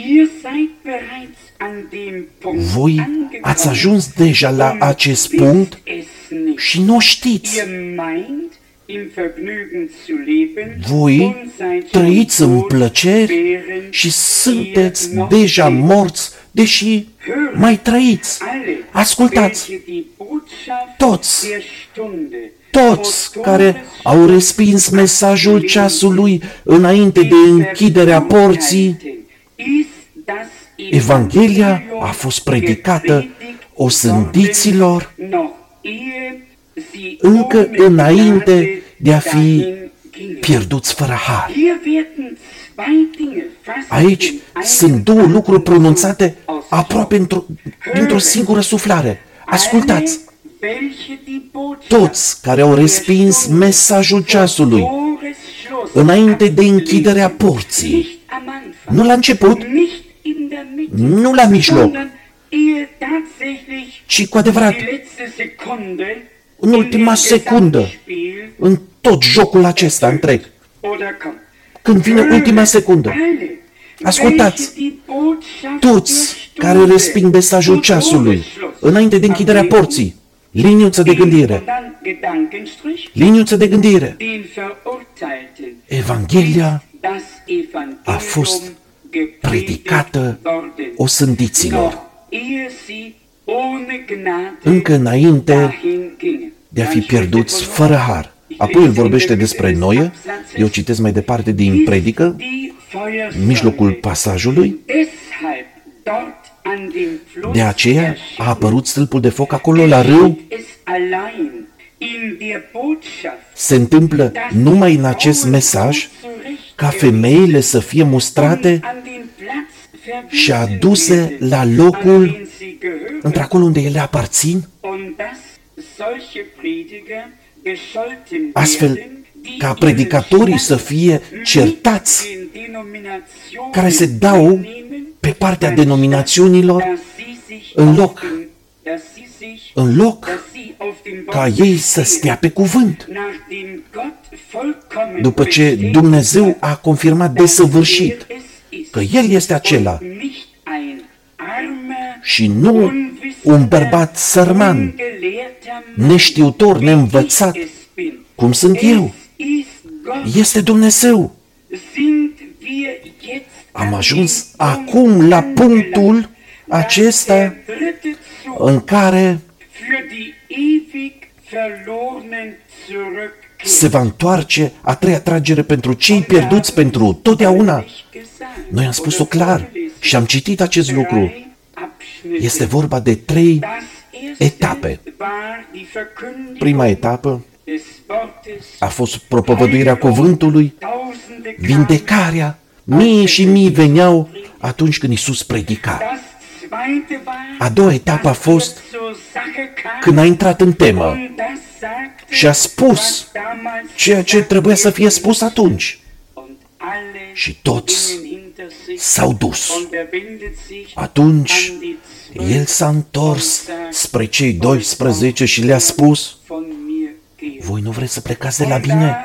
Voi ați ajuns deja la acest punct și nu știți. Voi trăiți în plăceri și sunteți deja morți, deși mai trăiți. Ascultați! Toți, toți care au respins mesajul ceasului înainte de închiderea porții, Evanghelia a fost predicată osândiților încă înainte de a fi pierduți fără har. Aici sunt două lucruri pronunțate aproape într-o, într-o singură suflare. Ascultați! Toți care au respins mesajul ceasului înainte de închiderea porții, nu la început, nu la mijloc, ci cu adevărat, în ultima secundă, în tot jocul acesta întreg, când vine ultima secundă. Ascultați, toți care resping mesajul ceasului înainte de închiderea porții, liniuță de gândire, liniuță de gândire, Evanghelia a fost predicată osândiților încă înainte de a fi pierduți fără har. Apoi el vorbește despre Noe Eu citesc mai departe din predică, în mijlocul pasajului. De aceea a apărut stâlpul de foc acolo la râu. Se întâmplă numai în acest mesaj ca femeile să fie mustrate și aduse la locul într-acolo unde ele aparțin, astfel ca predicatorii să fie certați, care se dau pe partea denominațiunilor, în loc, în loc ca ei să stea pe cuvânt, după ce Dumnezeu a confirmat desăvârșit că El este acela și nu un bărbat sărman, neștiutor, neînvățat, cum sunt eu. Este Dumnezeu. Am ajuns acum la punctul acesta în care se va întoarce a treia tragere pentru cei pierduți pentru totdeauna. Noi am spus-o clar și am citit acest lucru. Este vorba de trei etape. Prima etapă a fost propovăduirea cuvântului, vindecarea. Mii și mii veneau atunci când Iisus predica. A doua etapă a fost când a intrat în temă și a spus ceea ce trebuia să fie spus atunci. Și toți s-au dus. Atunci El s-a întors spre cei doisprezece și le-a spus: voi nu vreți să plecați de la mine?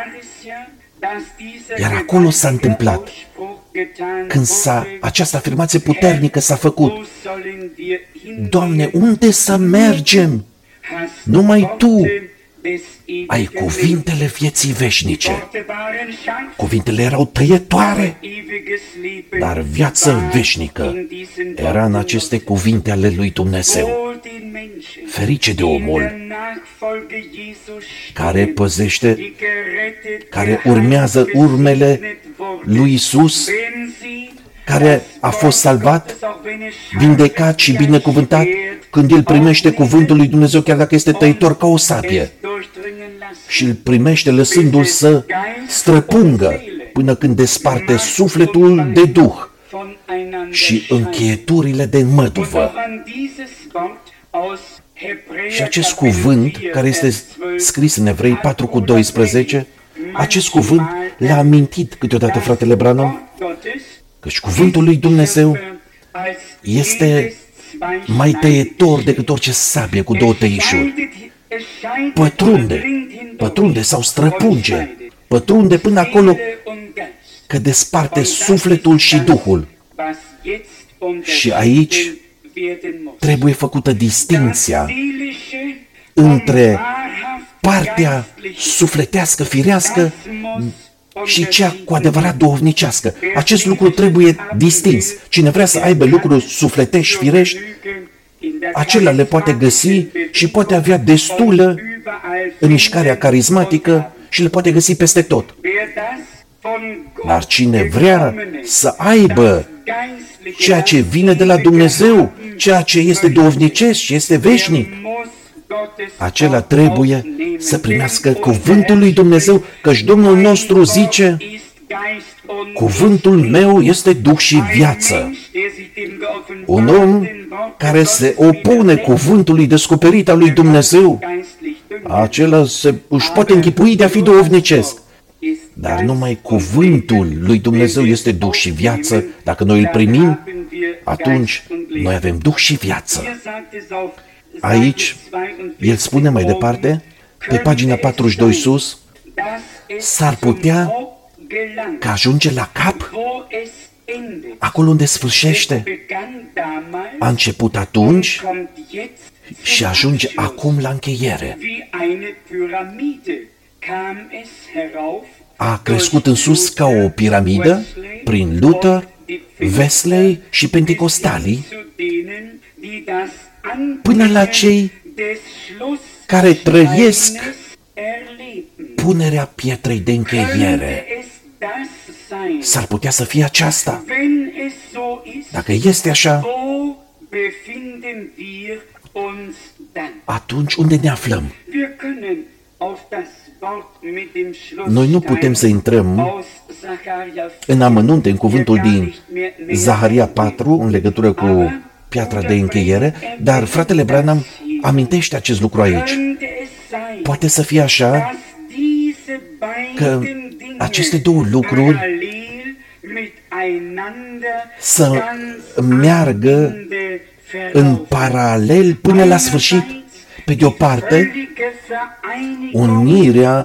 Iar acolo s-a întâmplat, când s-a, această afirmație puternică s-a făcut: Doamne, unde să mergem? Numai Tu ai cuvintele vieții veșnice. Cuvintele erau tăietoare, dar viața veșnică era în aceste cuvinte ale lui Dumnezeu. Ferice de omul care păzește, care urmează urmele lui Iisus, care a fost salvat, vindecat și binecuvântat când el primește cuvântul lui Dumnezeu, chiar dacă este tăitor ca o sabie, și îl primește lăsându-l să străpungă până când desparte sufletul de duh și încheieturile de măduvă. Și acest cuvânt, care este scris în Evrei patru cu doisprezece, acest cuvânt l-a amintit câteodată fratele Branham, căci cuvântul lui Dumnezeu este mai tăietor decât orice sabie cu două tăișuri. Pătrunde, pătrunde sau străpunge, pătrunde până acolo că desparte sufletul și duhul. Și aici trebuie făcută distinția între partea sufletească, firească și cea cu adevărat duhovnicească. Acest lucru trebuie distins. Cine vrea să aibă lucruri sufletești, firești, acela le poate găsi și poate avea destulă în mișcarea carismatică și le poate găsi peste tot. Dar cine vrea să aibă ceea ce vine de la Dumnezeu, ceea ce este duhovnicesc și este veșnic, acela trebuie să primească cuvântul lui Dumnezeu, căci Domnul nostru zice: cuvântul meu este duh și viață. Un om care se opune cuvântului descoperit al lui Dumnezeu, acela se, își poate închipui de a fi duhovnicesc. Dar numai cuvântul lui Dumnezeu este duh și viață. Dacă noi îl primim, atunci noi avem duh și viață. Aici, el spune mai departe, pe pagina patruzeci și doi sus, s-ar putea că ajunge la cap, acolo unde sfârșește. A început atunci și ajunge acum la încheiere. A crescut în sus ca o piramidă prin Luther, Wesley și Pentecostalii, până la cei care trăiesc punerea pietrei de încheiere. S-ar putea să fie aceasta. Dacă este așa, atunci unde ne aflăm? Noi nu putem să intrăm în amănunte în cuvântul din Zaharia patru în legătură cu piatra de încheiere, dar fratele Branham amintește acest lucru aici. Poate să fie așa că aceste două lucruri să meargă în paralel până la sfârșit. Pe de o parte, unirea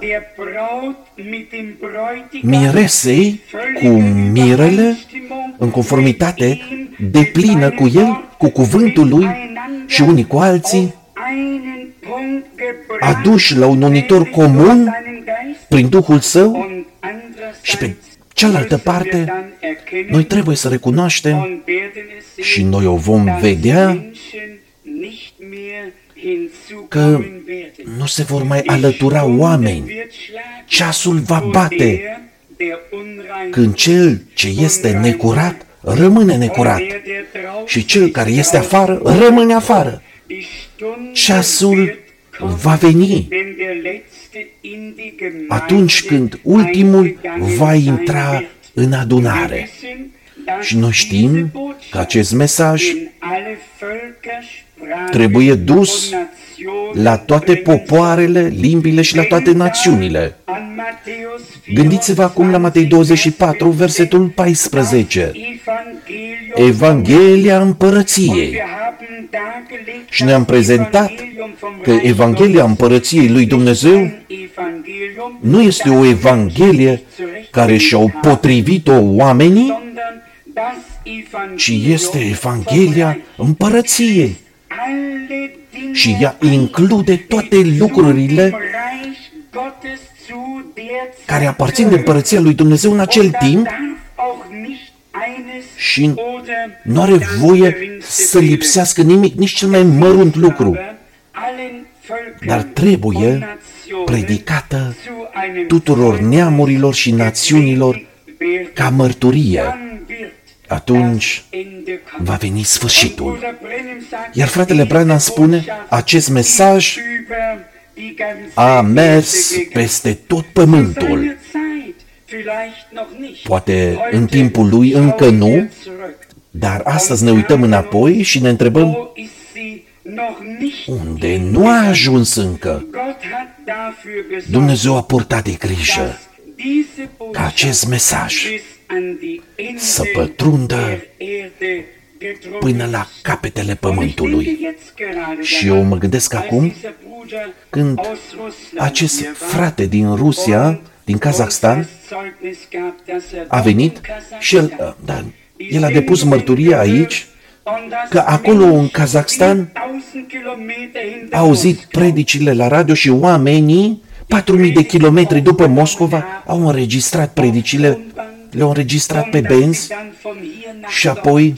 miresei cu mirele în conformitate deplină cu el, cu cuvântul lui și unii cu alții, aduși la un unitor comun prin Duhul Său, și pe cealaltă parte, noi trebuie să recunoaștem și noi o vom vedea că nu se vor mai alătura oameni. Ceasul va bate când cel ce este necurat rămâne necurat și cel care este afară rămâne afară. Ceasul va veni atunci când ultimul va intra în adunare. Și noi știm că acest mesaj trebuie dus la toate popoarele, limbile și la toate națiunile. Gândiți-vă acum la Matei douăzeci și patru, versetul paisprezece. Evanghelia Împărăției. Și ne-am prezentat că Evanghelia Împărăției lui Dumnezeu nu este o Evanghelie care și-au potrivit-o oamenii, ci este Evanghelia Împărăției. Și ea include toate lucrurile care aparțin de Împărăția lui Dumnezeu în acel timp și nu are voie să lipsească nimic, nici cel mai mărunt lucru. Dar trebuie predicată tuturor neamurilor și națiunilor ca mărturie. Atunci va veni sfârșitul. Iar fratele Branham spune, acest mesaj a mers peste tot pământul. Poate în timpul lui încă nu, dar astăzi ne uităm înapoi și ne întrebăm unde nu a ajuns încă. Dumnezeu a purtat de grijă ca acest mesaj să pătrundă până la capetele pământului. Și eu mă gândesc acum când acest frate din Rusia, din Kazakhstan, a venit și el, da, el a depus mărturia aici că acolo în Kazakhstan a auzit predicile la radio și oamenii patru mii de kilometri după Moscova au înregistrat predicile, le-au înregistrat pe benzi și apoi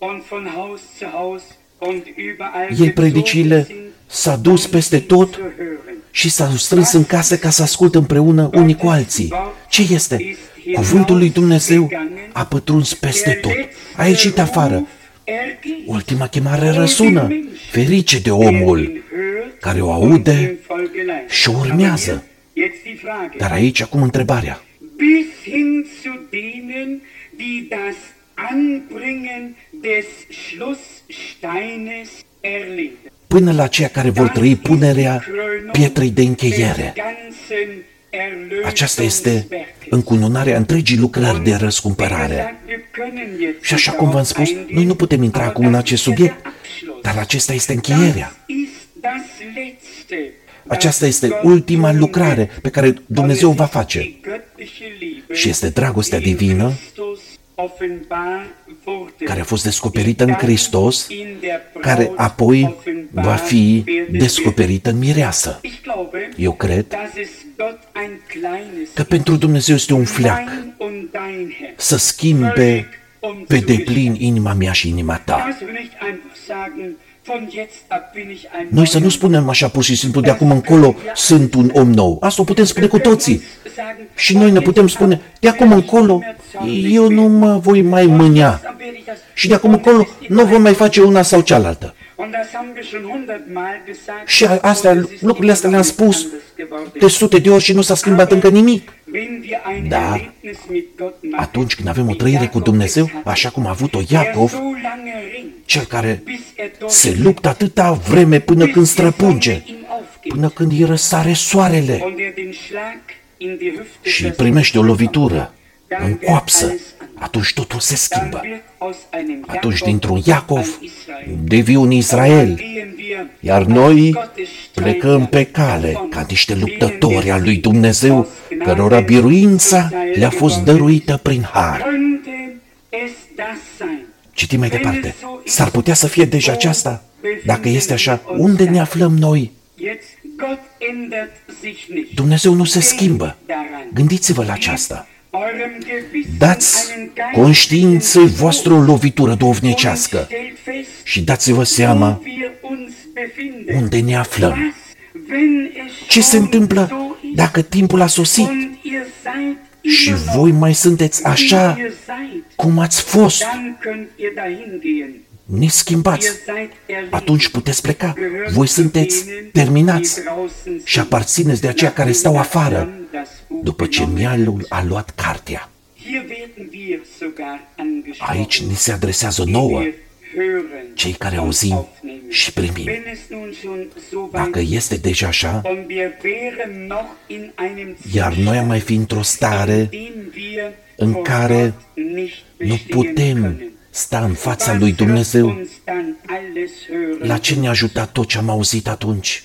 el predicile s-a dus peste tot și s-a strâns în casă ca să ascultă împreună unii cu alții. Ce este? Cuvântul lui Dumnezeu a pătruns peste tot. A ieșit afară. Ultima chemare răsună. Ferice de omul care o aude și o urmează. Dar aici acum întrebarea. Până la aceia care vor trăi punerea pietrei de încheiere. Aceasta este încununarea întregii lucrări de răscumpărare. Și așa cum v-am spus, noi nu putem intra acum în acest subiect, dar acesta este încheierea. Aceasta este ultima lucrare pe care Dumnezeu va face. Și este dragostea divină care a fost descoperită în Hristos, care apoi va fi descoperită în mireasă. Eu cred că pentru Dumnezeu este un fleac să schimbe pe deplin inima mea și inima ta. Noi să nu spunem așa pur și simplu, de acum încolo sunt un om nou. Asta o putem spune cu toții. Și noi ne putem spune, de acum încolo eu nu mă voi mai mânia. Și de acum încolo nu vom mai face una sau cealaltă. Și astea, lucrurile astea le-am spus de sute de ori și nu s-a schimbat încă nimic. Dar atunci când avem o trăire cu Dumnezeu, așa cum a avut-o Iacov, cel care se luptă atâta vreme până când străpunge, până când îi răsare soarele și primește o lovitură în coapsă, atunci totul se schimbă. Atunci dintr-un Iacov devii un Israel, iar noi plecăm pe cale ca niște luptători al lui Dumnezeu, cărora biruința le-a fost dăruită prin har. Citim mai departe. S-ar putea să fie deja aceasta? Dacă este așa, unde ne aflăm noi? Dumnezeu nu se schimbă. Gândiți-vă la aceasta. Dați conștiinței voastră o lovitură dovnecească și dați-vă seama unde ne aflăm. Ce se întâmplă dacă timpul a sosit și voi mai sunteți așa cum ați fost neschimbați? Atunci puteți pleca. Voi sunteți terminați și aparțineți de aceia care stau afară după ce mialul a luat cartea. Aici ni se adresează nouă, cei care auzim și primim. Dacă este deja așa, iar noi am mai fi într-o stare în care nu putem sta în fața lui Dumnezeu, la ce ne-a ajutat tot ce am auzit atunci?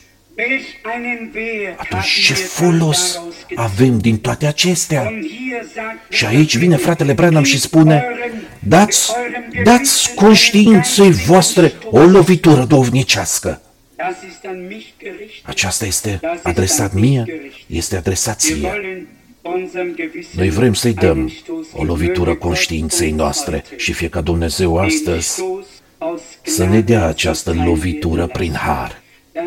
Atunci ce folos avem din toate acestea? Și aici vine fratele Branham și spune, dați, dați conștiinței voastre o lovitură dovnicească. Aceasta este adresat mie, este adresat ție. Noi vrem să-i dăm o lovitură conștiinței noastre și fie ca Dumnezeu astăzi să ne dea această lovitură prin har,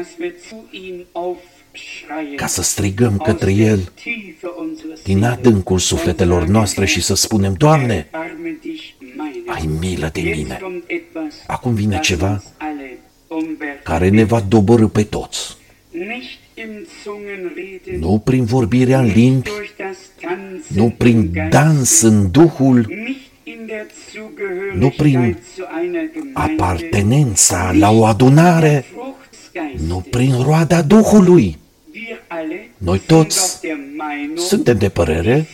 ca să strigăm către El din adâncul sufletelor noastre și să spunem, Doamne, ai milă de mine. Acum vine ceva care ne va doborî pe toți. Nu prin vorbirea în limbi, nu prin dans în Duhul, nu prin apartenența la o adunare, nu prin roada Duhului. Noi toți suntem de părere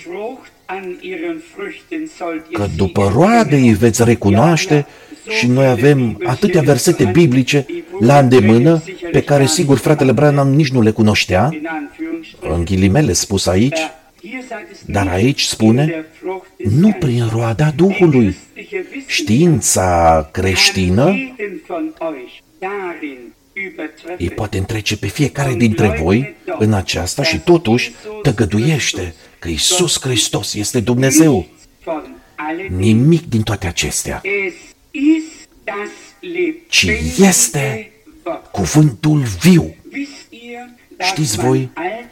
că după roade îi veți recunoaște și noi avem atâtea versete biblice la îndemână pe care sigur fratele Branham nici nu le cunoștea, în ghilimele spus aici, dar aici spune, nu prin roada Duhului. Știința creștină îi poate întrece pe fiecare dintre voi în aceasta și totuși tăgăduiește că Iisus Hristos este Dumnezeu. Nimic din toate acestea, ci este cuvântul viu. Știți voi,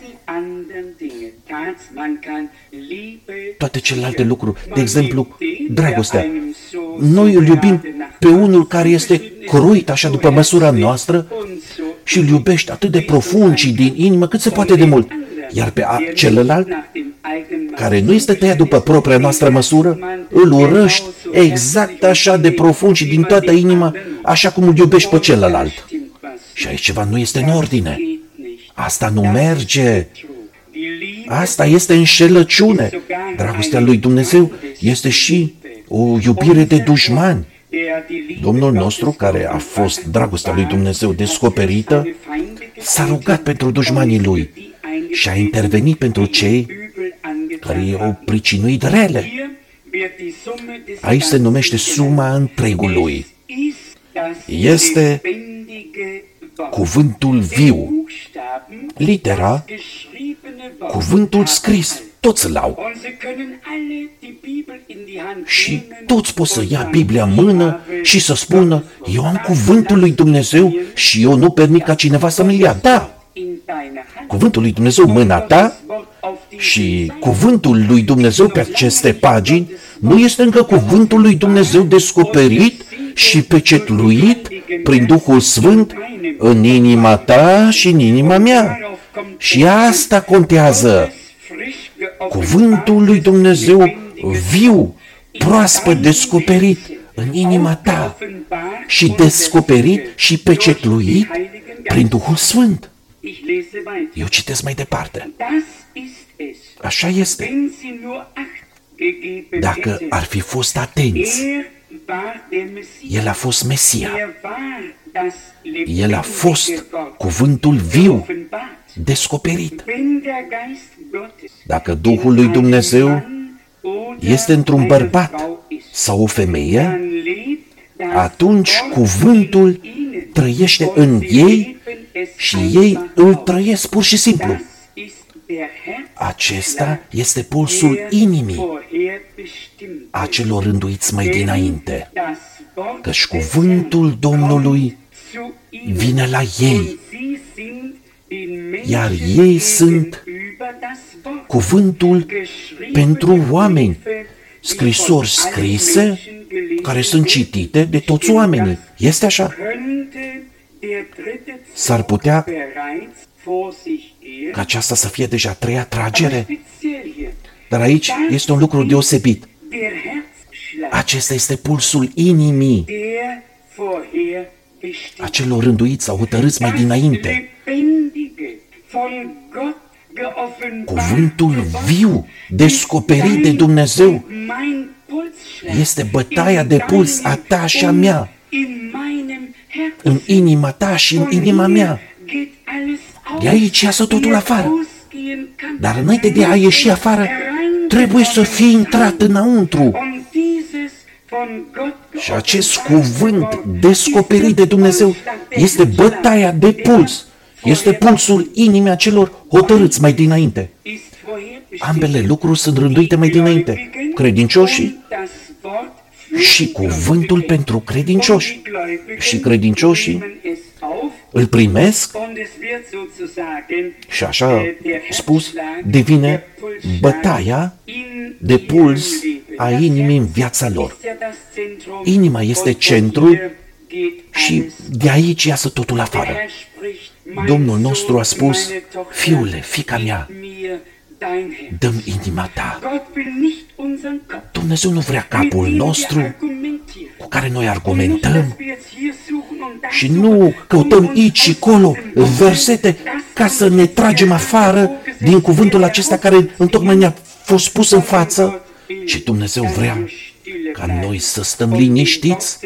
toate celelalte lucruri, de exemplu, dragostea. Noi îl iubim pe unul care este croit așa după măsura noastră și îl iubești atât de profund și din inimă cât se poate de mult. Iar pe celălalt, care nu este tăiat după propria noastră măsură, îl urăști exact așa de profund și din toată inima, așa cum îl iubești pe celălalt. Și aici ceva nu este în ordine. Asta nu merge. Asta este înșelăciune. Dragostea lui Dumnezeu este și o iubire de dușmani. Domnul nostru, care a fost dragostea lui Dumnezeu descoperită, s-a rugat pentru dușmanii lui și a intervenit pentru cei care i-au pricinuit rele. Aici se numește suma întregului. Este cuvântul viu, litera, cuvântul scris, toți îl au. Și toți pot să ia Biblia în mână și să spună, eu am cuvântul lui Dumnezeu și eu nu permit ca cineva să-mi ia. Da, cuvântul lui Dumnezeu în mâna ta și cuvântul lui Dumnezeu pe aceste pagini nu este încă cuvântul lui Dumnezeu descoperit și pecetluit prin Duhul Sfânt în inima ta și în inima mea. Și asta contează. Cuvântul lui Dumnezeu viu, proaspăt descoperit în inima ta și descoperit și pecetluit prin Duhul Sfânt. Eu citesc mai departe. Așa este. Dacă ar fi fost atenți, El a fost Mesia. El a fost cuvântul viu, descoperit. Dacă Duhul lui Dumnezeu este într-un bărbat sau o femeie, atunci cuvântul trăiește în ei și ei îl trăiesc pur și simplu. Acesta este pulsul inimii a celor rânduiți mai dinainte, căci cuvântul Domnului vine la ei, iar ei sunt cuvântul pentru oameni, scrisori scrise care sunt citite de toți oamenii. Este așa? S-ar putea ca aceasta să fie deja a treia tragere, dar aici este un lucru deosebit. Acesta este pulsul inimii acelor rânduiți sau hotărâți mai dinainte. Cuvântul viu, descoperit de Dumnezeu, este bătaia de puls a ta și a mea, în inima ta și în inima mea. De aici iasă totul afară. Dar înainte de a ieși afară, trebuie să fii intrat înăuntru. Și acest cuvânt descoperit de Dumnezeu este bătaia de puls. Este pulsul inimii acelor hotărâți mai dinainte. Ambele lucruri sunt rânduite mai dinainte. Credincioșii și cuvântul pentru credincioși. Și credincioșii îl primesc și așa spus devine bătaia de puls a inimii în viața lor. Inima este centrul și de aici iasă totul afară. Domnul nostru a spus, fiule, fiica mea, dă-mi inima ta. Dumnezeu nu vrea capul nostru cu care noi argumentăm și nu căutăm aici și acolo versete ca să ne tragem afară din cuvântul acesta care întocmai ne-a fost pus în față, ci Dumnezeu vrea ca noi să stăm liniștiți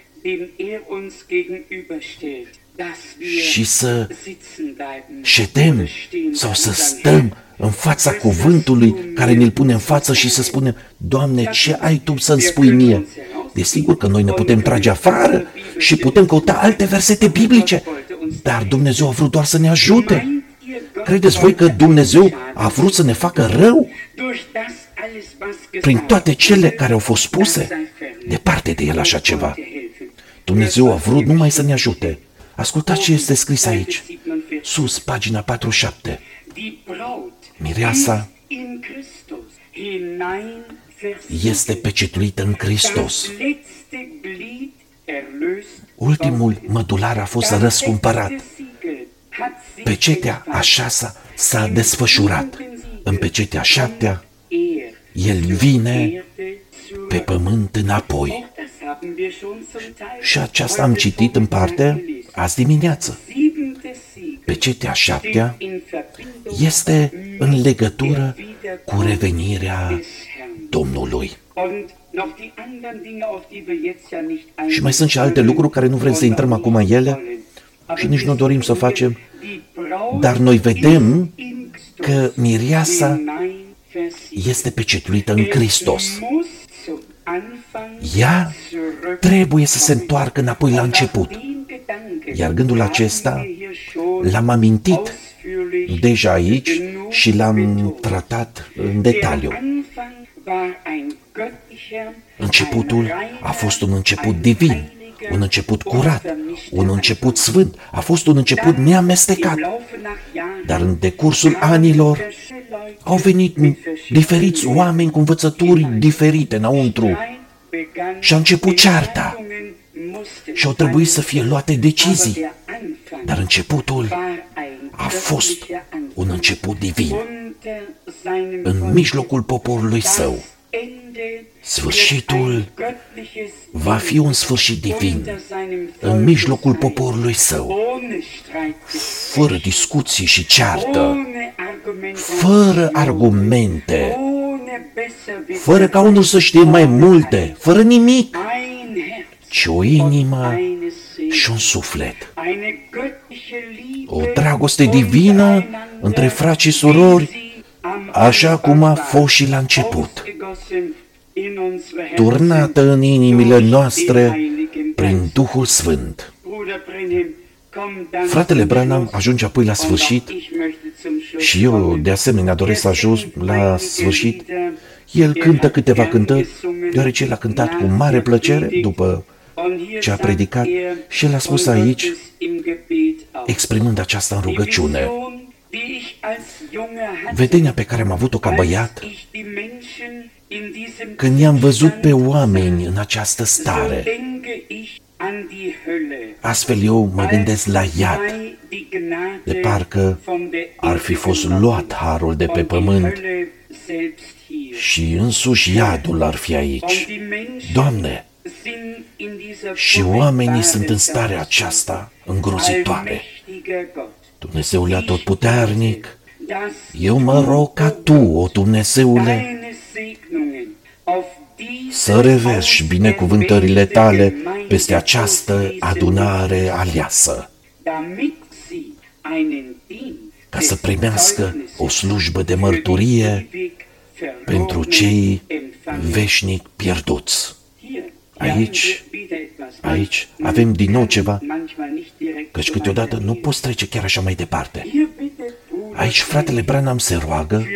și să ședem sau să stăm în fața cuvântului care ne-l pune în față și să spunem, Doamne, ce ai Tu să-mi spui mie? Desigur că noi ne putem trage afară și putem căuta alte versete biblice, dar Dumnezeu a vrut doar să ne ajute. Credeți voi că Dumnezeu a vrut să ne facă rău? Prin toate cele care au fost spuse, departe de El așa ceva. Dumnezeu a vrut numai să ne ajute. Ascultați ce este scris aici, sus, pagina patruzeci și șapte. Mireasa este pecetuită în Hristos. Ultimul mădular a fost răscumpărat. Pecetea a șasea s-a desfășurat. În pecetea a șaptea, El vine pe pământ înapoi. Și aceasta am citit în parte azi dimineață. Pecetea a șaptea este în legătură cu revenirea Domnului. Și mai sunt și alte lucruri care nu vrem să intrăm acum în ele și nici nu dorim să facem, dar noi vedem că mireasa este pecetuită în Hristos. Ea trebuie să se întoarcă înapoi la început. Iar gândul acesta l-am amintit deja aici și l-am tratat în detaliu. Începutul a fost un început divin, un început curat, un început sfânt, a fost un început neamestecat. Dar în decursul anilor au venit diferiți oameni cu învățături diferite înăuntru și a început cearta și au trebuit să fie luate decizii. Dar începutul a fost un început divin în mijlocul poporului său. Sfârșitul va fi un sfârșit divin în mijlocul poporului său, fără discuții și ceartă, fără argumente, fără ca unul să știe mai multe, fără nimic, ci o inimă și un suflet. O dragoste divină între frați și surori, așa cum a fost și la început, turnată în inimile noastre prin Duhul Sfânt. Fratele Branham ajunge apoi la sfârșit și eu de asemenea doresc să ajung la sfârșit. El cântă câteva cântări, deoarece l-a cântat cu mare plăcere după ce a predicat și el a spus aici, exprimând aceasta în rugăciune: vedenia pe care am avut-o ca băiat, când i-am văzut pe oameni în această stare, astfel eu mă gândesc la iad, de parcă ar fi fost luat harul de pe pământ și însuși iadul ar fi aici. Doamne, și oamenii sunt în starea aceasta îngrozitoare. Dumnezeule Atotputernic, eu mă rog ca Tu, o Dumnezeule, să reverși binecuvântările Tale peste această adunare aleasă, ca să primească o slujbă de mărturie pentru cei veșnic pierduți. Aici, aici avem din nou ceva, căci câteodată nu poți trece chiar așa mai departe. Aici fratele Branham se roagă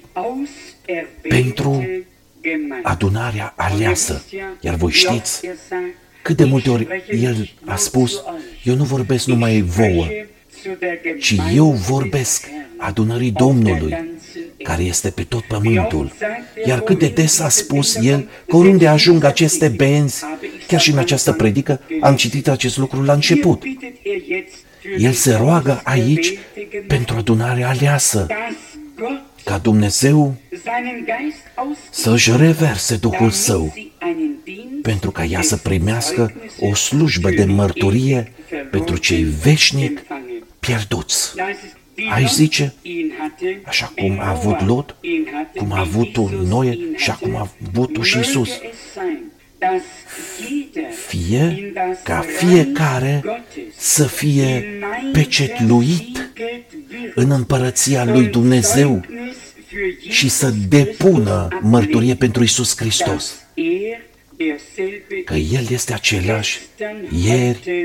pentru adunarea aleasă, iar voi știți cât de multe ori el a spus: eu nu vorbesc numai vouă, ci eu vorbesc adunării Domnului, care este pe tot pământul. Iar cât de des a spus el că oriunde ajung aceste benzi, chiar și în această predică, am citit acest lucru la început. El se roagă aici pentru adunarea aleasă, ca Dumnezeu să-și reverse Duhul Său, pentru ca ea să primească o slujbă de mărturie pentru cei veșnic pierduți. Aici zice, așa cum a avut Lot, cum a avut-o Noe și acum a avut-o și Iisus. Fie ca fiecare să fie pecetluit în împărăția lui Dumnezeu și să depună mărturie pentru Iisus Hristos, că El este același ieri,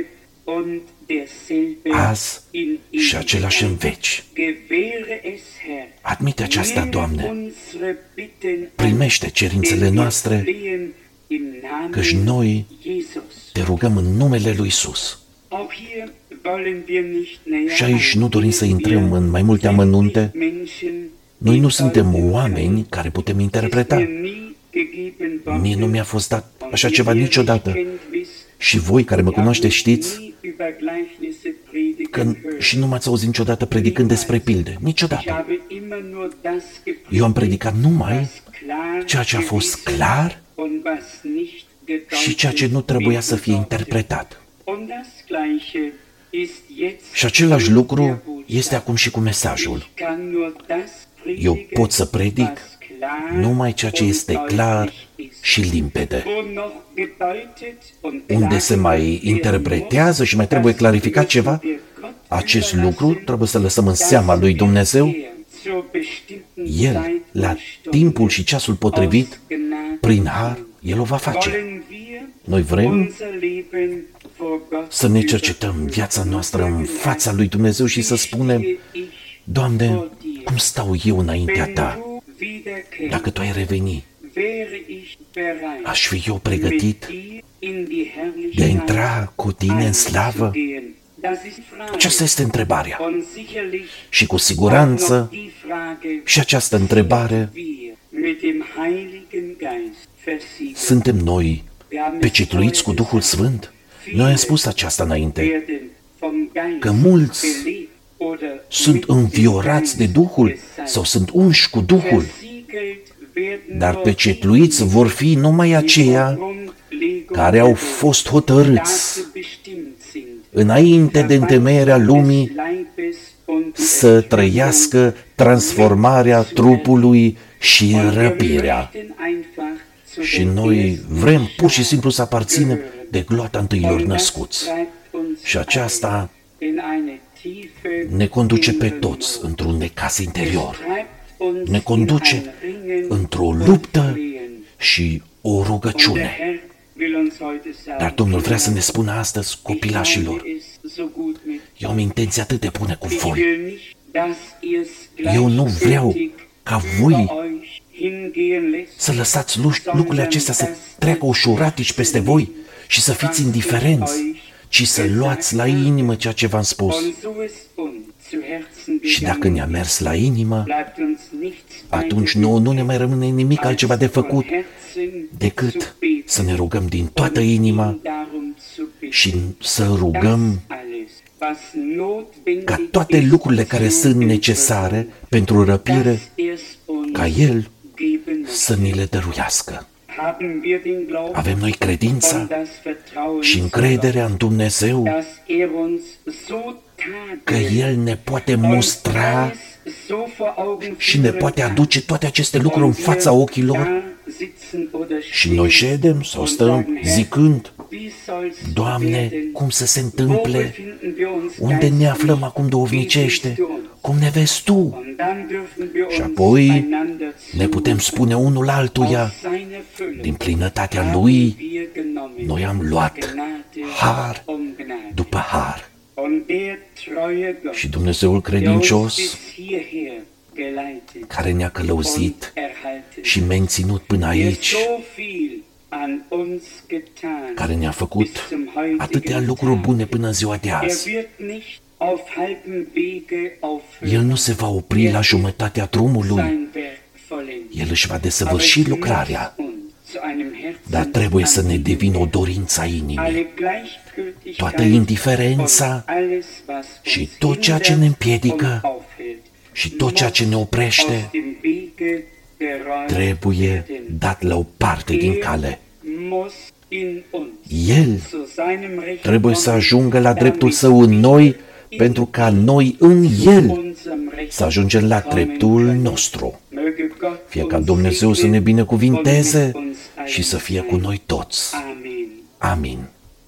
azi și același în veci. Admite aceasta, Doamne, primește cerințele noastre, căci noi te rugăm în numele lui Iisus. Și aici nu dorim să intrăm în mai multe amănunte. Noi nu suntem oameni care putem interpreta. Mie nu mi-a fost dat așa ceva niciodată. Și voi care mă cunoașteți știți că și nu m-ați auzit niciodată predicând despre pilde. Niciodată. Eu am predicat numai ceea ce a fost clar și ceea ce nu trebuia să fie interpretat. Și același lucru este acum și cu mesajul. Eu pot să predic numai ceea ce este clar și limpede. Unde se mai interpretează și mai trebuie clarificat ceva, acest lucru trebuie să lăsăm în seama lui Dumnezeu. El, la timpul și ceasul potrivit, prin har, El o va face. Noi vrem să ne cercetăm viața noastră în fața lui Dumnezeu și să spunem: Doamne, cum Cum stau eu înaintea ta? Dacă tu ai reveni, aș fi eu pregătit de a intra cu tine în slavă? Aceasta este întrebarea. Și cu siguranță și această întrebare suntem noi pecetluiți cu Duhul Sfânt? Noi am spus aceasta înainte, că mulți sunt înviorați de Duhul sau sunt unși cu Duhul, dar pecetluiți vor fi numai aceia care au fost hotărâți înainte de întemeierea lumii să trăiască transformarea trupului și răpirea. Și noi vrem pur și simplu să aparținem de gloata întâilor născuți. Și aceasta ne conduce pe toți într-un necaz interior. Ne conduce într-o luptă și o rugăciune. Dar Domnul vrea să ne spună astăzi, copilașilor, eu am intenții atât de bune cu voi. Eu nu vreau ca voi să lăsați lucrurile acestea să treacă ușuratici peste voi și să fiți indiferenți, ci să luați la inimă ceea ce v-am spus. Și dacă ne-a mers la inimă, atunci nu, nu ne mai rămâne nimic altceva de făcut decât să ne rugăm din toată inima și să rugăm ca toate lucrurile care sunt necesare pentru răpire, ca El să ni le dăruiască. Avem noi credința și încrederea în Dumnezeu că El ne poate mustra și ne poate aduce toate aceste lucruri în fața ochilor și noi ședem sau stăm zicând, Doamne, cum să se întâmple? Unde ne aflăm acum duhovnicește? Cum ne vezi Tu? Și apoi ne putem spune unul altuia, din plinătatea Lui, noi am luat har după har. Și Dumnezeul credincios, care ne-a călăuzit și menținut până aici, care ne-a făcut atâtea lucruri bune până ziua de azi. El nu se va opri la jumătatea drumului. El își va desăvârși lucrarea, dar trebuie să ne devină o dorință a inimii. Toată indiferența și tot ceea ce ne împiedică și tot ceea ce ne oprește trebuie dat la o parte din cale. El trebuie să ajungă la dreptul Său în noi, pentru ca noi în El să ajungem la dreptul nostru. Fie ca Dumnezeu să ne binecuvinteze și să fie cu noi toți. Amin.